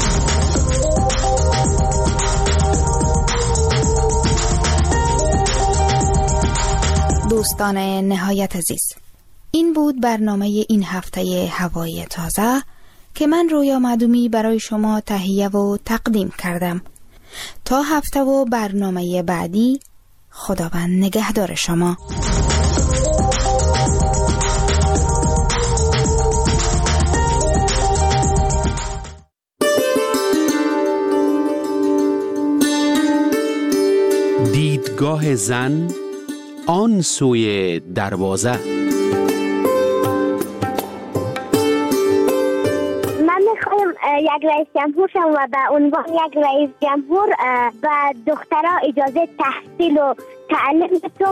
دوستان نهایت عزیز، این بود برنامه این هفته هوای تازه که من رویا معدومی برای شما تهیه و تقدیم کردم. تا هفته و برنامه بعدی، خداوند نگهدار شما. دیدگاه زن آن سوی دروازه. من میخوایم یک رئیس جمهور شم و به عنوان یک رئیس جمهور به دخترها اجازه تحصیل و تعلیم بدم.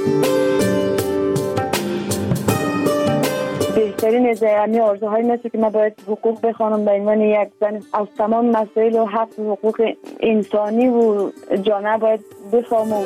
بهترین از آرزوهای مثل که من باید حقوق بخوانم به عنوان یک زن، از تمام مسائل و حق و حقوق انسانی و جامعه باید بفهمم.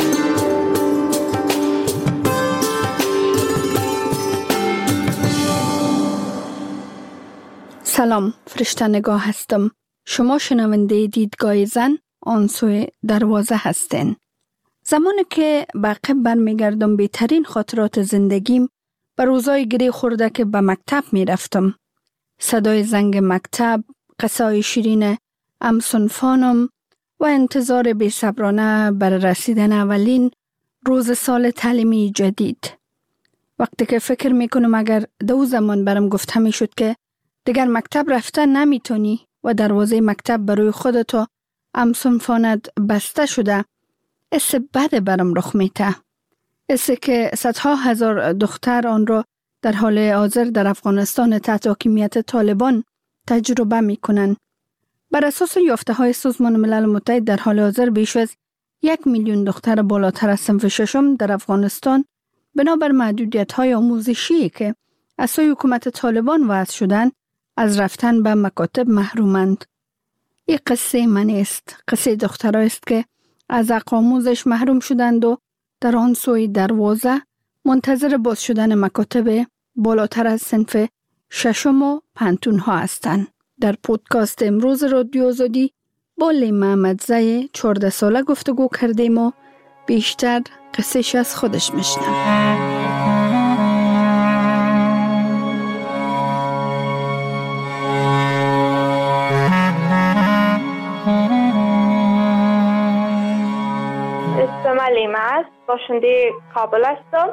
سلام، فرشته نگاه هستم. شما شنونده دیدگاه زن آن سوی دروازه هستین. زمانی که به عقب برمیگردم بهترین خاطرات زندگیم به روزای گری خورده که به مکتب می رفتم. صدای زنگ مکتب، قصای شیرین همصنفانم و انتظار بی‌صبرانه بر رسیدن اولین روز سال تعلیمی جدید. وقتی که فکر می کنم اگر دو زمان برم گفته می شد که دیگر مکتب رفته نمیتونی و دروازه مکتب برای خودت و همصنفانت بسته شده، حس بد برم رخ میته. حسی که صدها هزار دختر آن را در حال حاضر در افغانستان تحت حاکمیت طالبان تجربه میکنند. بر اساس یافته های سازمان ملل متحد در حال حاضر بیش از 1 میلیون دختر بالاتر از صنف ششم در افغانستان بنابر محدودیت های آموزشی که از سوی حکومت طالبان وضع شدند از رفتن به مکاتب محرومند. این قصه من است، قصه دخترها است که از حق آموزش محروم شدند و در آن سوی دروازه منتظر باز شدن مکاتب بالاتر از صنف ششم و پنتون ها هستند. در پودکاست امروز رادیو آزادی با لیما مدزه 14 ساله گفتگو کردیم و بیشتر قصهش از خودش میشنم. اسمم لیما است، باشنده کابل هستم.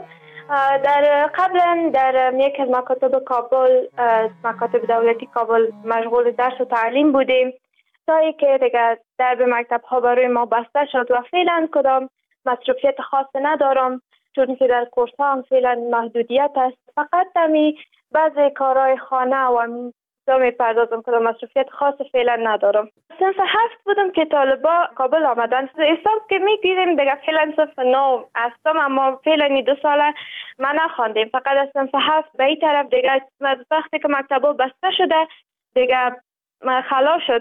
قبلا در یک از مکاتب کابل، مکاتب دولتی کابل مشغول درس و تعلیم بودیم تا اینکه دیگه درب مکتب ها برای ما بسته شد و فعلا کدام مصروفیت خاص ندارم، چون که در کورس هم فعلا محدودیت است. فقط می بعضی کارهای خانه و می پردازم، کدام مصروفیت خاص فعلا ندارم. صنف 7 بودم که طالبا کابل آمدن. حساب که میگیریم دیگه فعلا صنف 9 هستم، اما فعلا 2 ساله ما نخواندیم، فقط از صنف 7 به این طرف دیگه وقتی که مکتبا بسته شده دیگه خلاص شد.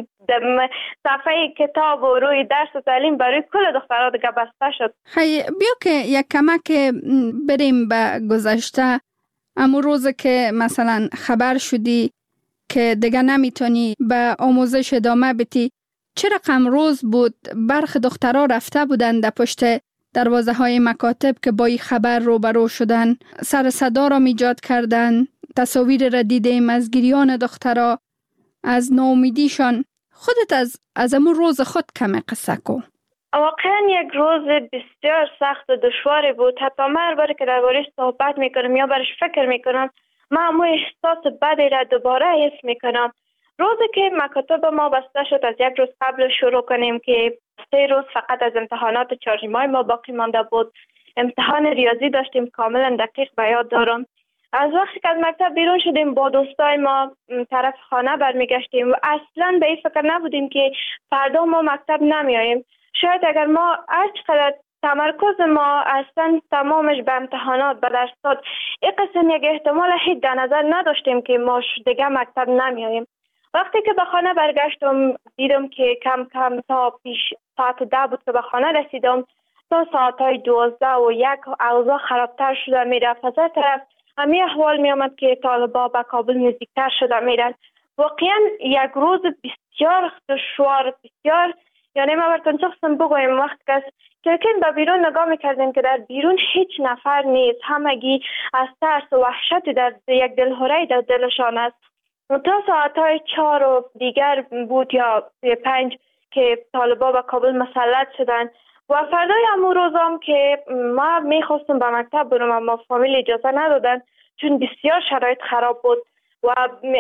صفحه کتاب و روی درس و تعلیم برای کل دخترها دیگه بسته شد. بیا که یک کمک بریم به گذشته. اما روز که مثلا خبر شدی که دیگه نمیتونی به آموزش ادامه بدی، چه رقم روز بود؟ برخی دخترها رفته بودن در پشت دروازه های مکاتب که با این خبر روبرو شدن، سر صدا را ایجاد کردن. تصاویر را دیدیم از گریان دخترها، از ناامیدیشان. خودت از امون روز خود کم قصه کن. واقعا یک روز بسیار سخت و دشواری بود. حتی من هر باری که درباره‌اش صحبت میکنم یا برش فکر میکنم، من همون احساس بدی را دوباره حس میکنم. روزی که مکاتب ما بسته شد، از یک روز قبل شروع کنیم که 3 روز فقط از امتحانات 4 ماه ما باقی مانده بود. امتحان ریاضی داشتیم، کاملا دقیق به یاد دارم. از وقتی که از مکتب بیرون شدیم با دوستای ما طرف خانه برمیگشتیم و اصلا به این فکر نبودیم که فردا ما مکتب نمیاییم. شاید اگر ما هرچقدر تمرکز ما اصلا تمامش به امتحانات به درسات، این قسم یک احتمال هیچ در نظر نداشتیم که ما دیگه مکتب نمیاییم. وقتی که به خانه برگشتم دیدم که کم کم تا پیش ساعت 10 بود که به خانه رسیدم، تا ساعتهای 12 و 1 اوضاع خرابتر شده میرفت. از هر طرف همین احوال می آمد که طالبا به کابل نزدیکتر شده میرن. واقعا یک روز بسیار دشوار، بسیار، یعنی ما براتون شخصا بگویم وقت که به بیرون نگاه میکردیم که در بیرون هیچ نفر نیست، همگی از ترس و وحشت در یک دلهره در دلشان است. تا ساعتهای 4 و دیگر بود یا 5 که طالبا به کابل مسلط شدن و فردای همون روزم که ما میخواستم به مکتب برم اما فامیل اجازه ندادن چون بسیار شرایط خراب بود و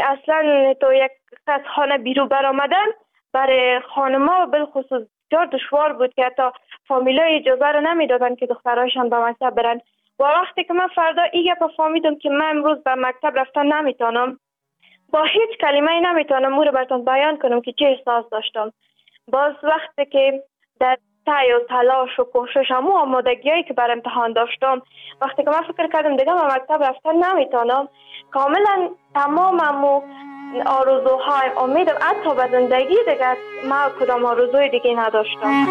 اصلا تو یک از خانه بیرون برآمدن برای خانما بالخصوص بسیار دشوار بود که حتی فامیلای اجازه رو نمیدادن که دخترایشان به مکتب برن. و وقتی که من فردا این گپ فهمیدم که من امروز به مکتب رفتن نمیتونم، با هیچ کلمه نمیتونم او رو براتون بیان کنم که چه احساس داشتم. باز وقتی که در سعی و تلاش و کوشش همو آمادگیایی که بر امتحان داشتم، وقتی که من فکر کردم دیگه به مکتب رفتن نمیتونم، کاملا تمام همو آرزوهای امیدم حتی به زندگی دیگه ما کدام آرزوی دیگه نداشتم.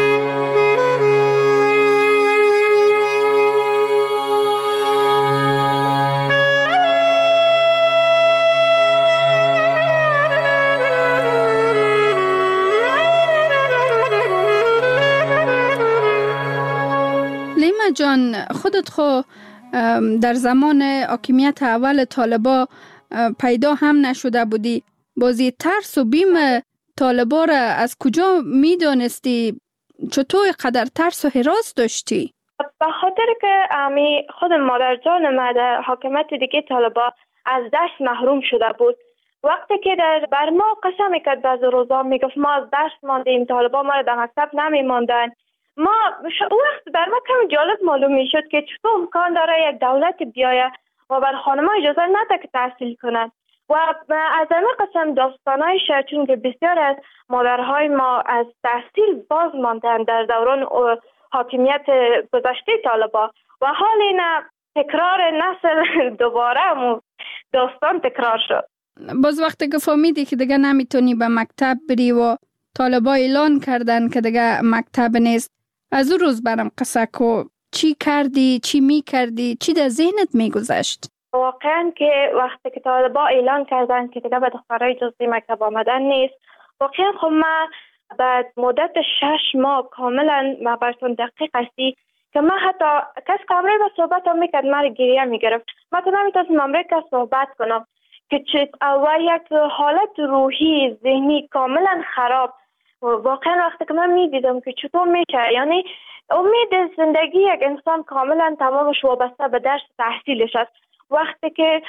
لیما جان، خودت خو در زمان حاکمیت اول طالبا پیدا هم نشده بودی. بازی ترس و بیم طالبا را از کجا میدانستی؟ چطور قدر ترس و هراس داشتی؟ به خاطر که خود مادر جان ما در حاکمیت دیگه طالبا از درس محروم شده بود. وقتی که بر ما قسم میکرد بعض روزا میگفت ما از درس ماندیم، طالبا ما را در مکتب نمیماندن. ما وقت بر ما کم جالب معلوم میشد که چطور امکان داره یک دولت بیایه و بر خانما اجازه نده که تحصیل کنند. و از همه قسم داستانهای شد، چون که بسیار از مادرهای ما از تحصیل باز ماندن در دوران حاکمیت گذشته طالبا و حال این تکرار نسل دوباره داستان تکرار شد. باز وقتی که فهمیدی که دیگه نمیتونی به مکتب بری و طالبا اعلان کردن که دیگه مکتب نیست، از اون روز برام قصه کو. چی کردی؟ چی می کردی؟ چی در ذهنت می گذشت؟ واقعا که وقتی که طالبا اعلان کردن که دیگه به دخترای جزئی مکتب آمدن نیست، واقعا خب من بعد مدت 6 ماه کاملا ما براتون دقیق هستی که من حتی کس کامره با صحبت هم میکرد من گریه میگرفت. من تو نمیتونستم امره که صحبت کنم که و یک حالت روحی ذهنی کاملا خراب. واقعا وقتی که من میدیدم که چطور میشه، یعنی امید زندگی یک انسان کاملا تمامش وابسته به درس تحصیلش است. وقتی که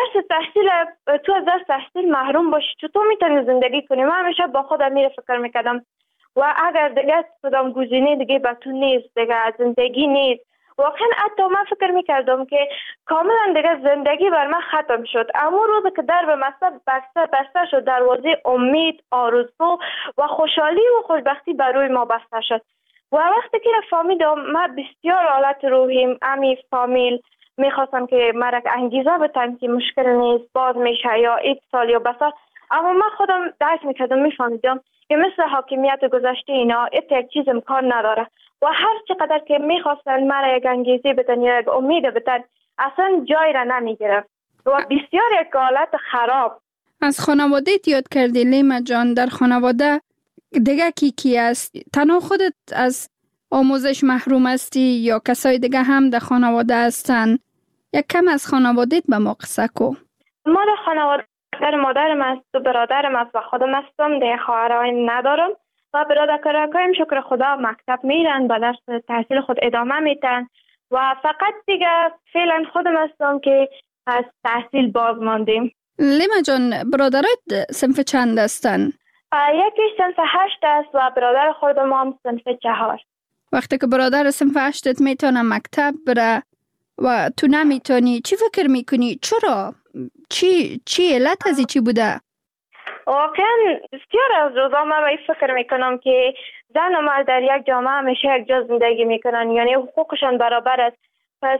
تو از درس تحصیل محروم باشی چطور میتونی زندگی کنی؟ من همیشه با خودم میره فکر میکردم و اگر دیگه کدام گزینه دیگه به تو نیست، دیگه زندگی نیست. واقعا حتی من فکر میکردم که کاملا دیگه زندگی بر من ختم شد. اما روزی که در به مکتب بسته شد، دروازه امید، آرزو و خوشحالی و خوشبختی بر روی ما بسته شد. و وقتی که فهمیدم من بسیار حالت روحیم امی فامیل میخواستم که مرک انگیزه بتن که مشکل نیست، باز میشه یا ایت سال یا بسار. اما من خودم درک میکردم، میفهمیدم که مثل حاکمیت گذشته اینا یک چیز امکان نداره و هر چقدر که میخواستن مرا یک انگیزه بدن یا یک امید بدن اصلا جای را نمیگرفت و بسیار یک حالت خراب. از خانواده یاد کردی لیما جان، در خانواده دیگه کی است؟ تنها خودت از آموزش محروم هستی یا کسای دیگه هم در خانواده هستن؟ یک کم از خانوادهت به ما قصه کو. ما در خانواده مادرم است و برادرم است و خودم هستم، دیگه خواهرای ندارم و برادرکایم شکر خدا مکتب میرن، با درس تحصیل خود ادامه میتن و فقط دیگه فعلا خودم هستم که از تحصیل باز ماندیم. لیما جان، برادرت صنف چند هستن؟ یکی صنف 8 است و برادر خودم هم صنف 4. وقتی که برادر صنف 8 میتونه مکتب بره و تو نمیتونی، چی فکر میکنی؟ چرا؟ چی علت از چی بوده؟ واقعا بسیار از روزا من به این فکر میکنم که زن و مرد در یک جامعه همیشه یک جا زندگی میکنن، یعنی حقوقشان برابر است. پس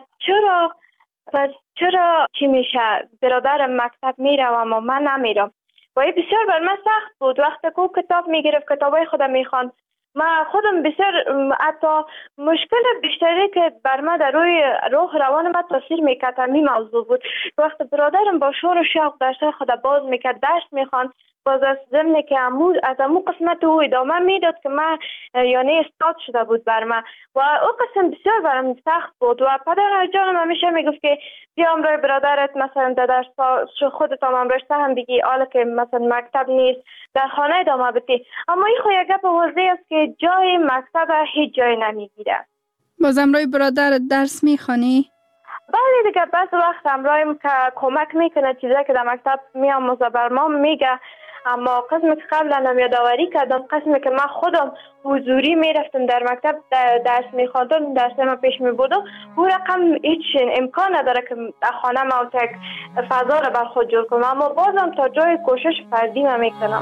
چرا چی میشه؟ برادر مکتب میره و اما من نمیرم و این بسیار بر من سخت بود. وقتی که کتاب میگرفت، کتابای خودم میخوان، من خودم بسیار حتی مشکل بیشتری که بر من در روی روح روان من تاثیر میکرد همین موضوع بود. وقتی برادرم با شور و شوق درس خود باز میکرد، درس میخوان، باز از ضمن که از امو قسمت او ادامه میداد که من یعنی استاد شده بود بر من و او قسم بسیار برم سخت بود و پدر جانم همیشه میگفت که بیا امروی برادرت مثلا در درس خودت هم رشته هم بگی، حالا که مثلا مکتب نیست در خانه ادامه بدی. اما این خو یک گپ واضح است که جای مکتب هیچ جای نمیگیره. باز امروی برادرت درس میخوانی؟ بله دیگه، بعض وقت امرویم که کمک میکنه چیزایی که در مکتب میآموزه بر ما میگه، اما قسمی که قبلا هم یادآوری کردم، قسمی که من خودم حضوری میرفتم در مکتب درس میخواندم، درس ما پیش میبردم، او رقم هیچ امکان نداره که خانه ما یک فضا رو بر خود جور کنم، اما بازم تا جای کوشش فردی من میکنم.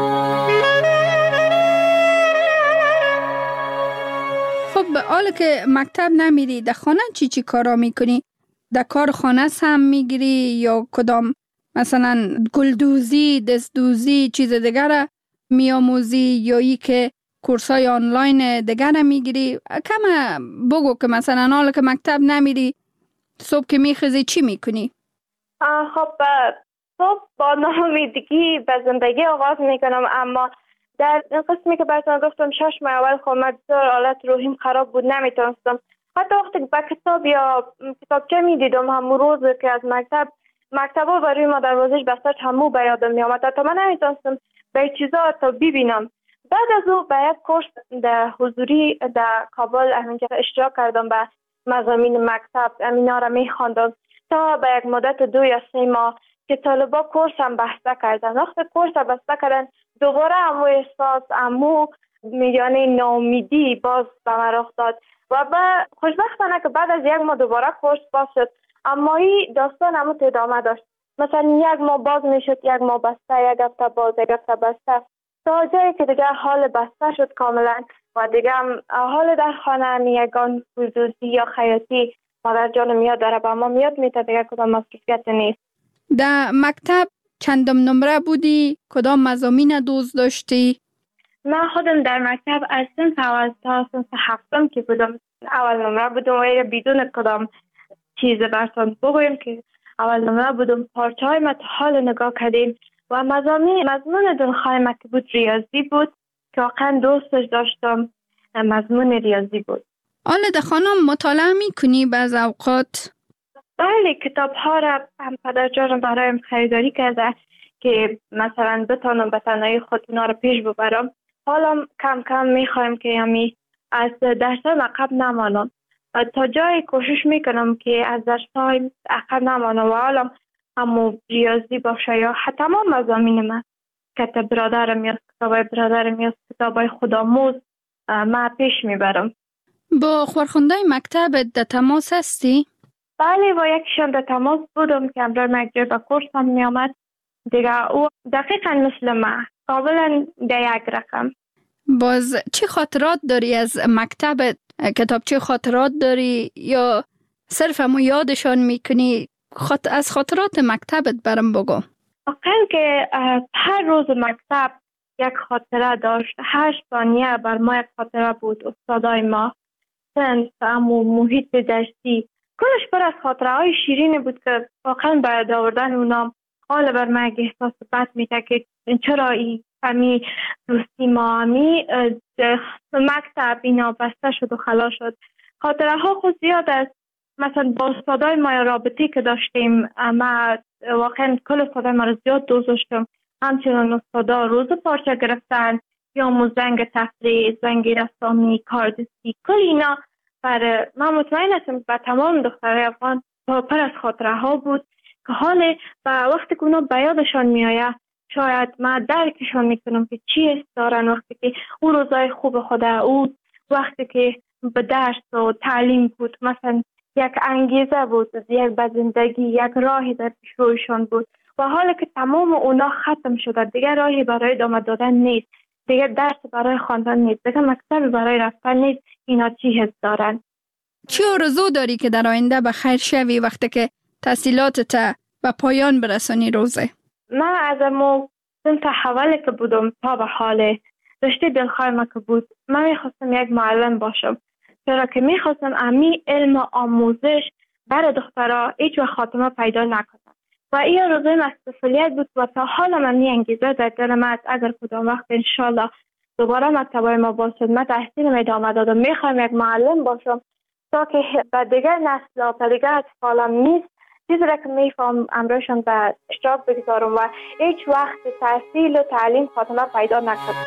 خب حالا که مکتب نمیری، در خانه چی کارا میکنی؟ در کار خانه هم میگیری یا کدام مثلا گلدوزی، دستدوزی، چیز دیگر میاموزی یا ای که کورسای آنلاین دیگر میگیری؟ کم بگو که مثلا حالا که مکتب نمیری صبح که میخیزی چی میکنی؟ خب صبح با ناامیدگی به زندگی آغاز میکنم، اما در قسمی که براتون گفتم 6 ماه اول خب من بسیار حالت روحیم خراب بود، نمیتونستم حتی وقتی با کتاب یا کتابچه میدیدم همون روز که از مکتبا برای ما دروازش بسته همو به یادم میامد، تا من نمیتونستم به چیزا تا ببینم. بعد از او به یک کورس در حضوری در کابل همینجا اشتراک کردم به مضامین مکتب، امینا را میخواندم تا به یک مدت 2 یا 3 ماه که طالبا کورس هم بسته کردن. وقتی کورس بسته کردن دوباره همو احساس یعنی ناامیدی باز به من رخ داد و خوشبختانه که بعد از 1 ماه دوباره کورس باز شد، اما این داستان همون ادامه داشت. مثلا 1 ماه باز میشد، 1 ماه بسته، 1 هفته باز، 1 هفته بسته، تا جایی که دیگه حال بسته شد کاملا و دیگه حال در خانه یگان خصوصی یا خیاطی مادر جان میاد داره با ما میاد میته، دیگه کدام مصروفیت نیست. در مکتب چندم نمره بودی؟ کدام مضامین دوست داشتی؟ من خودم در مکتب از صنف اول تا صنف 7 که بودم اول نمره بودم و بدون کدام چیز براتون بگویم که اول نمره بودم. پارچه های ما تا حال نگاه کردیم و مضمون دلخواه ما که بود ریاضی بود که واقعا دوستش داشتم. مضمون ریاضی بود. حالا در خانه مطالعه میکنی بعض اوقات؟ بله، کتاب ها را هم پدرجانم برایم خریداری کرده که مثلا بتانم به تنهایی خود اونا را پیش ببرم. حالا کم کم میخوایم که همی از درس‌های عقب نمانم. تا جایی کوشش میکنم که از درس‌های عقب نمانم و حالا همون ریاضی باشه یا تمام مضامین من. کتاب برادرم یا کتابای برادرم یا کتابای خودآموز من پیش میبرم. با خورخوندای مکتب در تماس هستی؟ بله، با یکیشان در تماس بودم که امرار مکجر به کورس هم می آمد. دیگه او دقیقا مثل من، قابلا در یک رقم. باز چی خاطرات داری از مکتبت؟ کتابچه خاطرات داری یا صرف همو یادشان میکنی؟ از خاطرات مکتبت برام بگو. واقعا که هر روز مکتب یک خاطره داشت. هر ثانیه بر ما یک خاطره بود. استادای ما، صنف، محیط درسی، کلش پر از خاطره های شیرین بود که واقعا باید آوردن اونا حالا بر من احساس بد میده که چرا همی دوستی ما همی مکتب اینا بسته شد و خلاص شد. خاطره ها خود زیاد است. مثلا با استادای ما رابطی که داشتیم، ما واقعا کل استادای ما رو زیاد دوست داشتم. همچنان استادا روز پارچه گرفتن یا زنگ تفریح، زنگ رسامی، کاردستی، کل اینا برای من مطمئن هستم که تمام دخترای افغان پر از خاطره ها بود که حال و وقتی که اونا به یادشان میآید شاید من درکشان میکنم که چی است دارن. وقتی که او روزای خوب خود، او وقتی که به درس و تعلیم بود، مثلا یک انگیزه بود، یک به زندگی، یک راهی در پیش رویشان بود و حالا که تمام اونا ختم شده، دیگه راهی برای ادامه دادن نیست، دیگه درس برای خواندن نیست، دیگه مکتب برای رفتن نیست. اینا چی حس دارن؟ چی آرزو داری که در آینده به خیر شوی وقتی که تحصیلاتت به پایان برسانی روزه؟ من از امو سنت حوالی که بودم تا به حال رشته دلخواه ما که بود، من میخواستم یک معلم باشم، چرا که میخواستم امی علم آموزش برای دخترها هیچ وقت خاتمه پیدا نکنم و این آرزوی مسئولیت بود و تا حالا من انگیزه در دل من اگر کدام وقت انشالله دوباره مکتبای ما باز شد، من تحصیلم ادامه دادم، میخوایم یک معلم باشم تا که به دیگر نسل و دیگر اطفالم نیست چیزی را که میفهم امروشم به اشتراک بگذارم و هیچ وقت تحصیل و تعلیم خاتمه پیدا نکنم.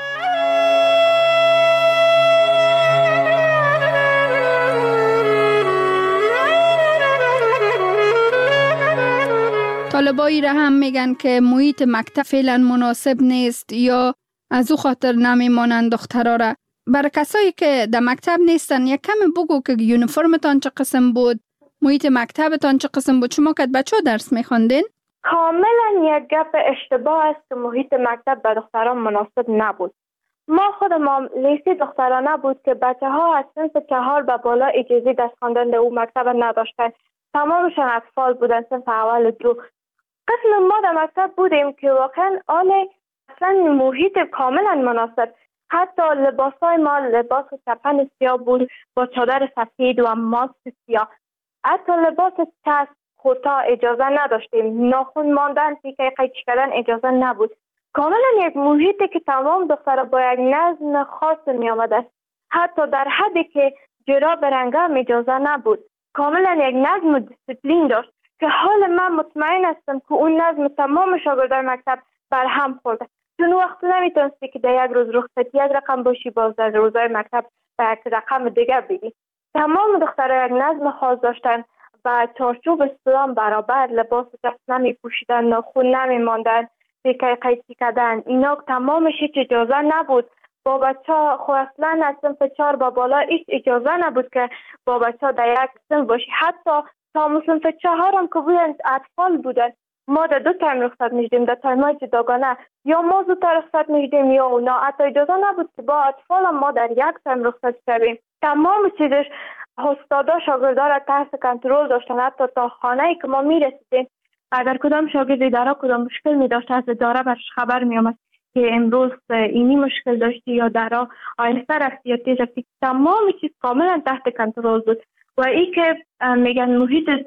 طالبایی را هم میگن که محیط مکتب فعلا مناسب نیست یا از او خاطر نمیمانند دخترها را. برای کسایی که در مکتب نیستن یک کمی بگو که یونیفرمتان چه قسم بود، محیط مکتبتان چه قسم بود، شما که بچه درس میخواندین؟ کاملا یک گپ اشتباه است که محیط مکتب به دختران مناسب نبود. ما خودمان لیستی دخترانه بود که بچه ها از سنف 4 به بالا اجازه درس خواندن در اون مکتب نداشتن. تمامشان اطفال بودن سنف اول 2. قسم ما در مکتب بودیم که واقعا اصلا محیط کاملا مناسب. حتی لباسای ما لباس چپن سیاه بود با چادر سفید و ماسک سیاه. حتی لباس چسب خطا اجازه نداشتیم. ناخن ماندن، تیکه قیچی کردن اجازه نبود. کاملا یک محیطی که تمام دخترها با یک نظم خاص می آمده. حتی در حدی که جراب رنگام اجازه نبود. کاملا یک نظم و دیسپلین داشت که حال من مطمئن هستم که اون نظم تمام شاگردان مکتب برهم خورده. چون وقت نمیتونستی که در یک روز رخصتی یک رقم باشی، باز در روزهای مکتب به یک رقم دیگر بگی. تمام دخترها یک نظم خاص داشتن و چارچوب اسلام برابر، لباس دست نمی پوشیدن، ناخن نمی ماندن، تیکه قیچی کردن، اینا تمامش هیچ اجازه نبود. با بچه ها خو اصلا از سنف 4 با بالا هیچ اجازه نبود که با بچه ها در یک سنف باشی. حتی تا سنف 4 هم که بودن اطفال بودن، ما در 2 تایم رخصت میشدیم، در تایم‌های جداگانه، یا ما زودتر رخصت میشدیم یا اونا. حتی اجازه نبود که با اطفال هم ما در یک تایم رخصت شویم. تمام چیزش استادا شاگردا را تحت کنترل داشتن. حتی تا خانه‌ای که ما میرسیدیم اگر کدام شاگرد اداره کدام مشکل می داشت از اداره برش خبر می آمد که امروز اینی مشکل داشتی یا درا آهسته رفتی یا تیز رفتی. تمام چیز کاملا تحت کنترل بود و ای که میگن محیط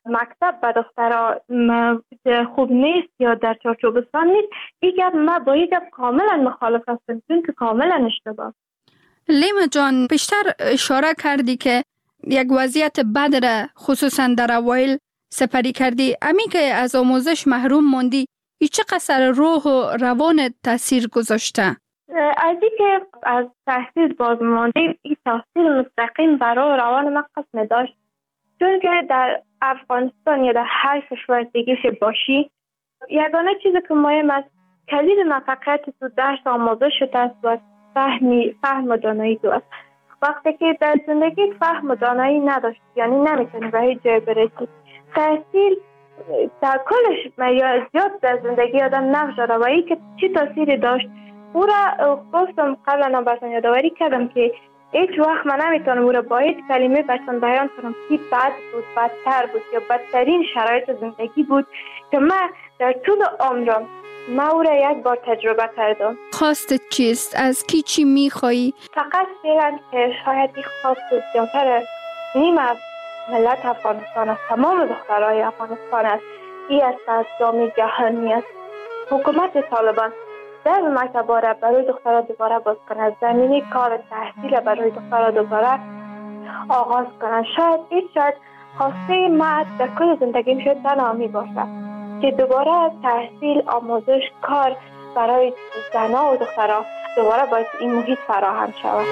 مکتب به دخترها خوب نیست یا در چارچوبستان نیست، این گپ ما با این گپ کاملا مخالف هستم، چون که کاملا اشتباه. لیما جان، بیشتر اشاره کردی که یک وضعیت بد را خصوصا در اوایل سپری کردی. امی که از آموزش محروم موندی، ای چه قصر روح و روان تاثیر گذاشته؟ از این که از تحصیل باز ماندیم، این تاثیر مستقیم برای روان من قسم داشت، چون که در افغانستان یا در هر کشور دیگه باشی، یگانه چیزی که مهم است کلید موفقیت تو درس آموزش است و فهم و دانایی تو است. وقتی که در زندگی فهم و دانایی نداشت، یعنی نمیتونی به هیچ جای برسی. تحصیل در کلش یا زیاد در زندگی آدم نقش داره و این که چی تاثیری داشت او را گفتم قبلا براتون یادآوری کردم که هیچ وقت من نمیتونم او را با هیچ کلمه براتون بیان کنم که بد بود، بدتر بود یا بدترین شرایط زندگی بود که من در طول عمرم ما او را یک بار تجربه کردم. خواستت چیست؟ از کی چی میخوایی؟ فقط فعلا که شاید این خواست زیادتر نیم از ملت افغانستان است، تمام دخترای افغانستان است، این است از جامعه جهانی است. حکومت طالبان در مکتبا را برای دخترها دوباره باز کنند، زمینه کار تحصیل برای دخترها دوباره آغاز کنند. شاید خواسته ما در کل زندگیم شاید تنها می باشد که دوباره تحصیل، آموزش، کار برای زنها و دخترها دوباره باید این محیط فراهم شود.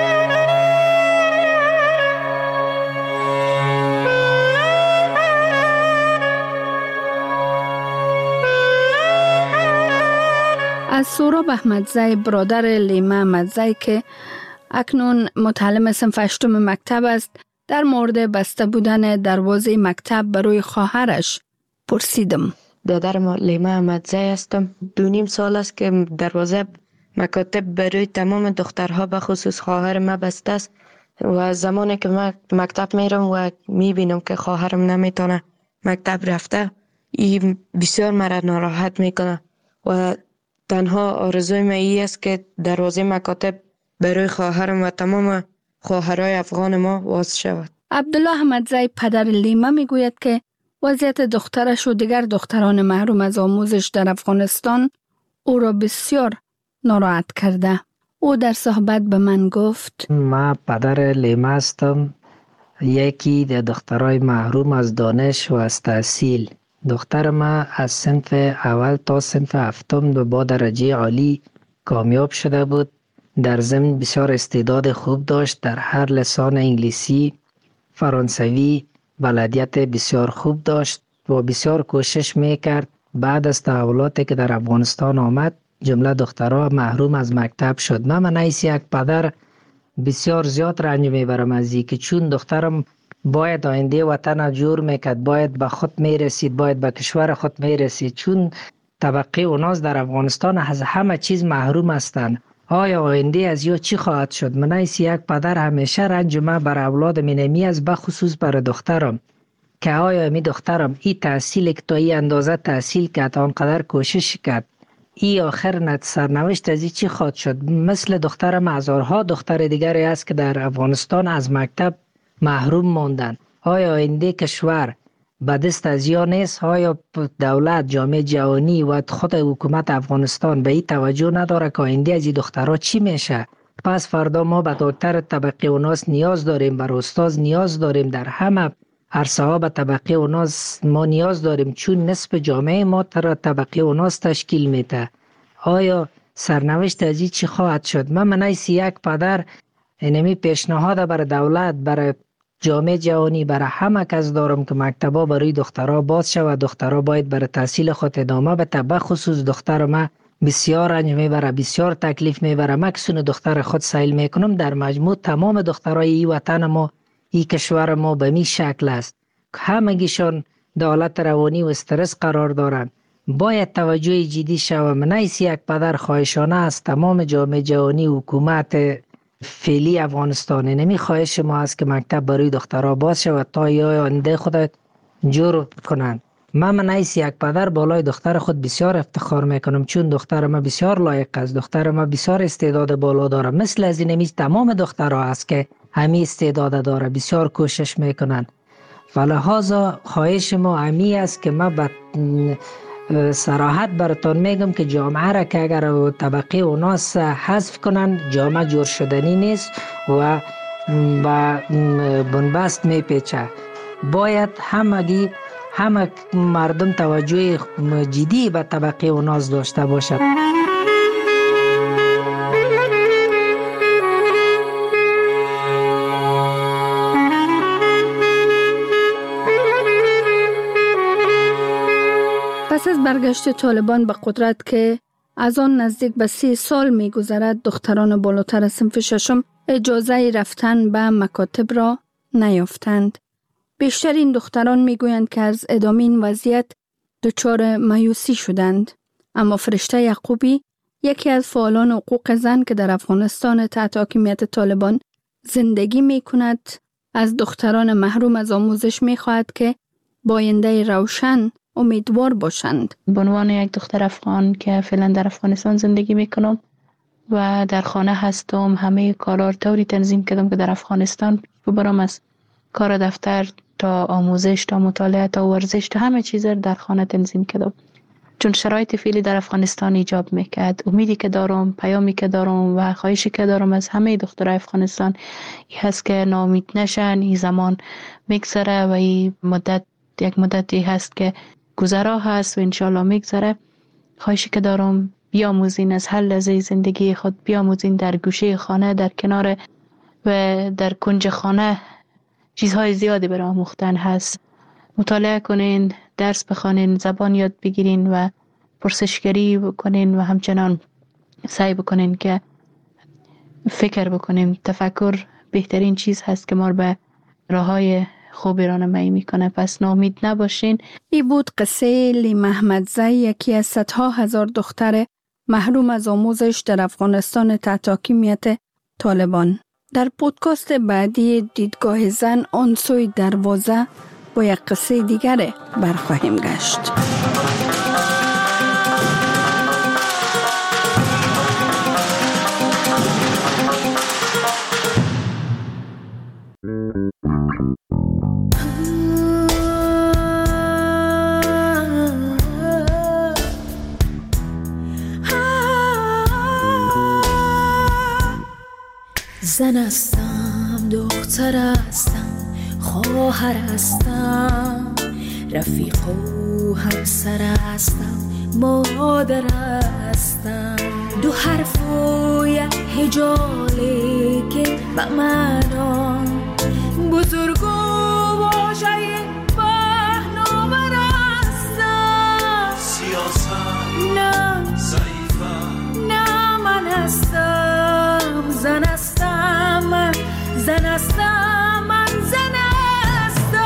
از سهراب احمدزی، برادر لیما احمدزی که اکنون متعلم صنف 8 مکتب است، در مورد بسته بودن دروازه مکتب برای خواهرش پرسیدم. دادر ما لیما احمدزی هستم. 2.5 سال است که دروازه مکاتب برای تمام دخترها به خصوص خواهر ما بسته است و زمانی که من مکتب میرم و میبینم که خواهرم نمیتونه مکتب رفته، این بسیار مرا ناراحت میکنه و تنها آرزوی من این است که دروازه مکاتب برای خواهرم و تمام خواهرای افغان ما باز شود. عبدالله احمدزی، پدر لیما، میگوید که وضعیت دخترش و دیگر دختران محروم از آموزش در افغانستان او را بسیار ناراحت کرده. او در صحبت به من گفت: من پدر لیما هستم، یکی در دخترای محروم از دانش و از تحصیل. دختر ما از صنف اول تا صنف 7 و با درجه عالی کامیاب شده بود. در ضمن بسیار استعداد خوب داشت، در هر لسان انگلیسی، فرانسوی بلدیت بسیار خوب داشت و بسیار کوشش میکرد. بعد از تحولاتی که در افغانستان آمد، جمله دخترها محروم از مکتب شد. من نیست یک پدر بسیار زیاد رنج میبرم از این که چون دخترم باید آینده وطن جور میکرد، باید به خود میرسید، باید به کشور خود میرسید، چون طبقه اوناز در افغانستان از همه چیز محروم هستند. آیا آینده از یا چی خواهد شد؟ من نیست یک پدر همیشه رنج ما بر اولاد مینمی از بخصوص بر دخترم که آیا می دخترم این تحصیل که تا این اندازه تحصیل کرد، آنقدر کوشش کرد، این آخر سرنوشت از این چی خواهد شد؟ مثل دخترم هزارها دختر دیگری است که در افغانستان از مکتب محروم ماندن. آیا آینده کشور به دست از یا نیست؟ آیا دولت، جامعه جهانی و خود حکومت افغانستان به این توجه نداره که آینده از این دخترها چی میشه؟ پس فردا ما به دکتر طبقه اوناس نیاز داریم، بر استاد نیاز داریم، در همه عرصه ها به طبقه اوناس ما نیاز داریم، چون نصف جامعه ما طبقه اوناس تشکیل میده. آیا سرنوشت از این چی خواهد شد؟ من نیست یک پدر اینمی پیشنهاد برای دولت، برای جامعه جهانی، برای همه کس دارم که مکتبا برای دخترها باز شود. دخترها باید برای تحصیل خود ادامه بده. به خصوص دختر ما بسیار رنج میبره، بسیار تکلیف میبره. مکسون دختر خود سیل میکنم. در مجموع تمام دخترای این وطن ما، این کشور ما به می شکل است. همگیشان دولت روانی و استرس قرار دارند. باید توجه جدی شود. من نیست یک پدر خواهشانه است تمام جامعه جهانی، حکومت فعلی افغانستان نمی خواهش ما است که مکتب برای دخترها باز شود تا آینده خود جور کنند. من نیست یک پدر بالای دختر خود بسیار افتخار میکنم، چون دختر ما بسیار لایق است، دختر ما بسیار استعداد بالا داره. مثل از این تمام دخترها است که همین استعداد داره، بسیار کوشش میکنند. فلحاظا خواهش ما همی است که ما به صراحت براتون میگم که جامعه را که اگر طبقه اوناس حذف کنن جامعه جور شدنی نیست و با بنبست میپیچه. باید همه مردم توجه جدی به طبقه اوناس داشته باشد. پس از برگشت طالبان به قدرت که از آن نزدیک به 30 سال می گذرد، دختران بالاتر از صنف ششم اجازه رفتن به مکاتب را نیافتند. بیشتر این دختران می گویند که از ادامه این وضعیت دچار مایوسی شدند. اما فرشته یعقوبی، یکی از فعالان حقوق زن که در افغانستان تحت حاکمیت طالبان زندگی می کند، از دختران محروم از آموزش می خواهد که با آینده روشن امیدوار باشند. به عنوان یک دختر افغان که فعلا در افغانستان زندگی میکنم و در خانه هستم، همه کارا طوری تنظیم کردم که در افغانستان برام از کار دفتر تا آموزش تا مطالعه تا ورزش تا همه چیز در خانه تنظیم کردم، چون شرایط فعلی در افغانستان ایجاب میکرد. امیدی که دارم، پیامی که دارم و خواهشی که دارم از همه دخترای افغانستان این هست که ناامید نشن. این زمان میگذره و این مدت یک مدتی هست که گذرا هست و انشالله میگذره. خواهشی که دارم بیاموزین از هر لحظه زندگی خود، بیاموزین در گوشه خانه، در کنار و در کنج خانه چیزهای زیادی برای آموختن هست. مطالعه کنین، درس بخوانین، زبان یاد بگیرین و پرسشگری بکنین و همچنان سعی بکنین که فکر بکنین. تفکر بهترین چیز هست که ما به راههای خوبی راهنمایی میکنه. پس ناامید نباشین. ای بود قصه لی محمدزی، یکی از صدها هزار دختر محروم از آموزش در افغانستان تحت حاکمیت طالبان. در پودکاست بعدی دیدگاه زن آن سوی دروازه با یک قصه دیگر برخواهیم گشت. زن هستم، دختر هستم، خواهر هستم، رفیق و همسر هستم، مادر هستم. دو حرف و یک هجاله که به معنا بزرگ و واژه پهناور هستم. سیاست نه، ضعیفم نه، من هستم زن هستم، من زن هستم، من زن هستم.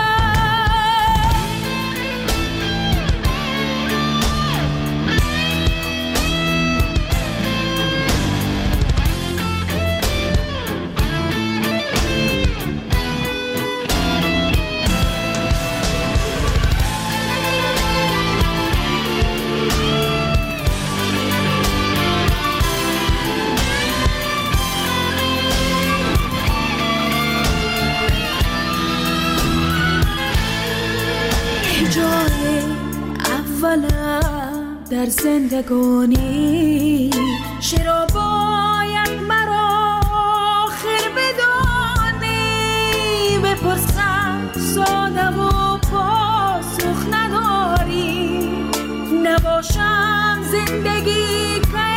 جای اولم در زندگانی، چرا باید مرا آخر بدانی؟ بپرسم ساده و پاسخ نداری، نباشم زندگی که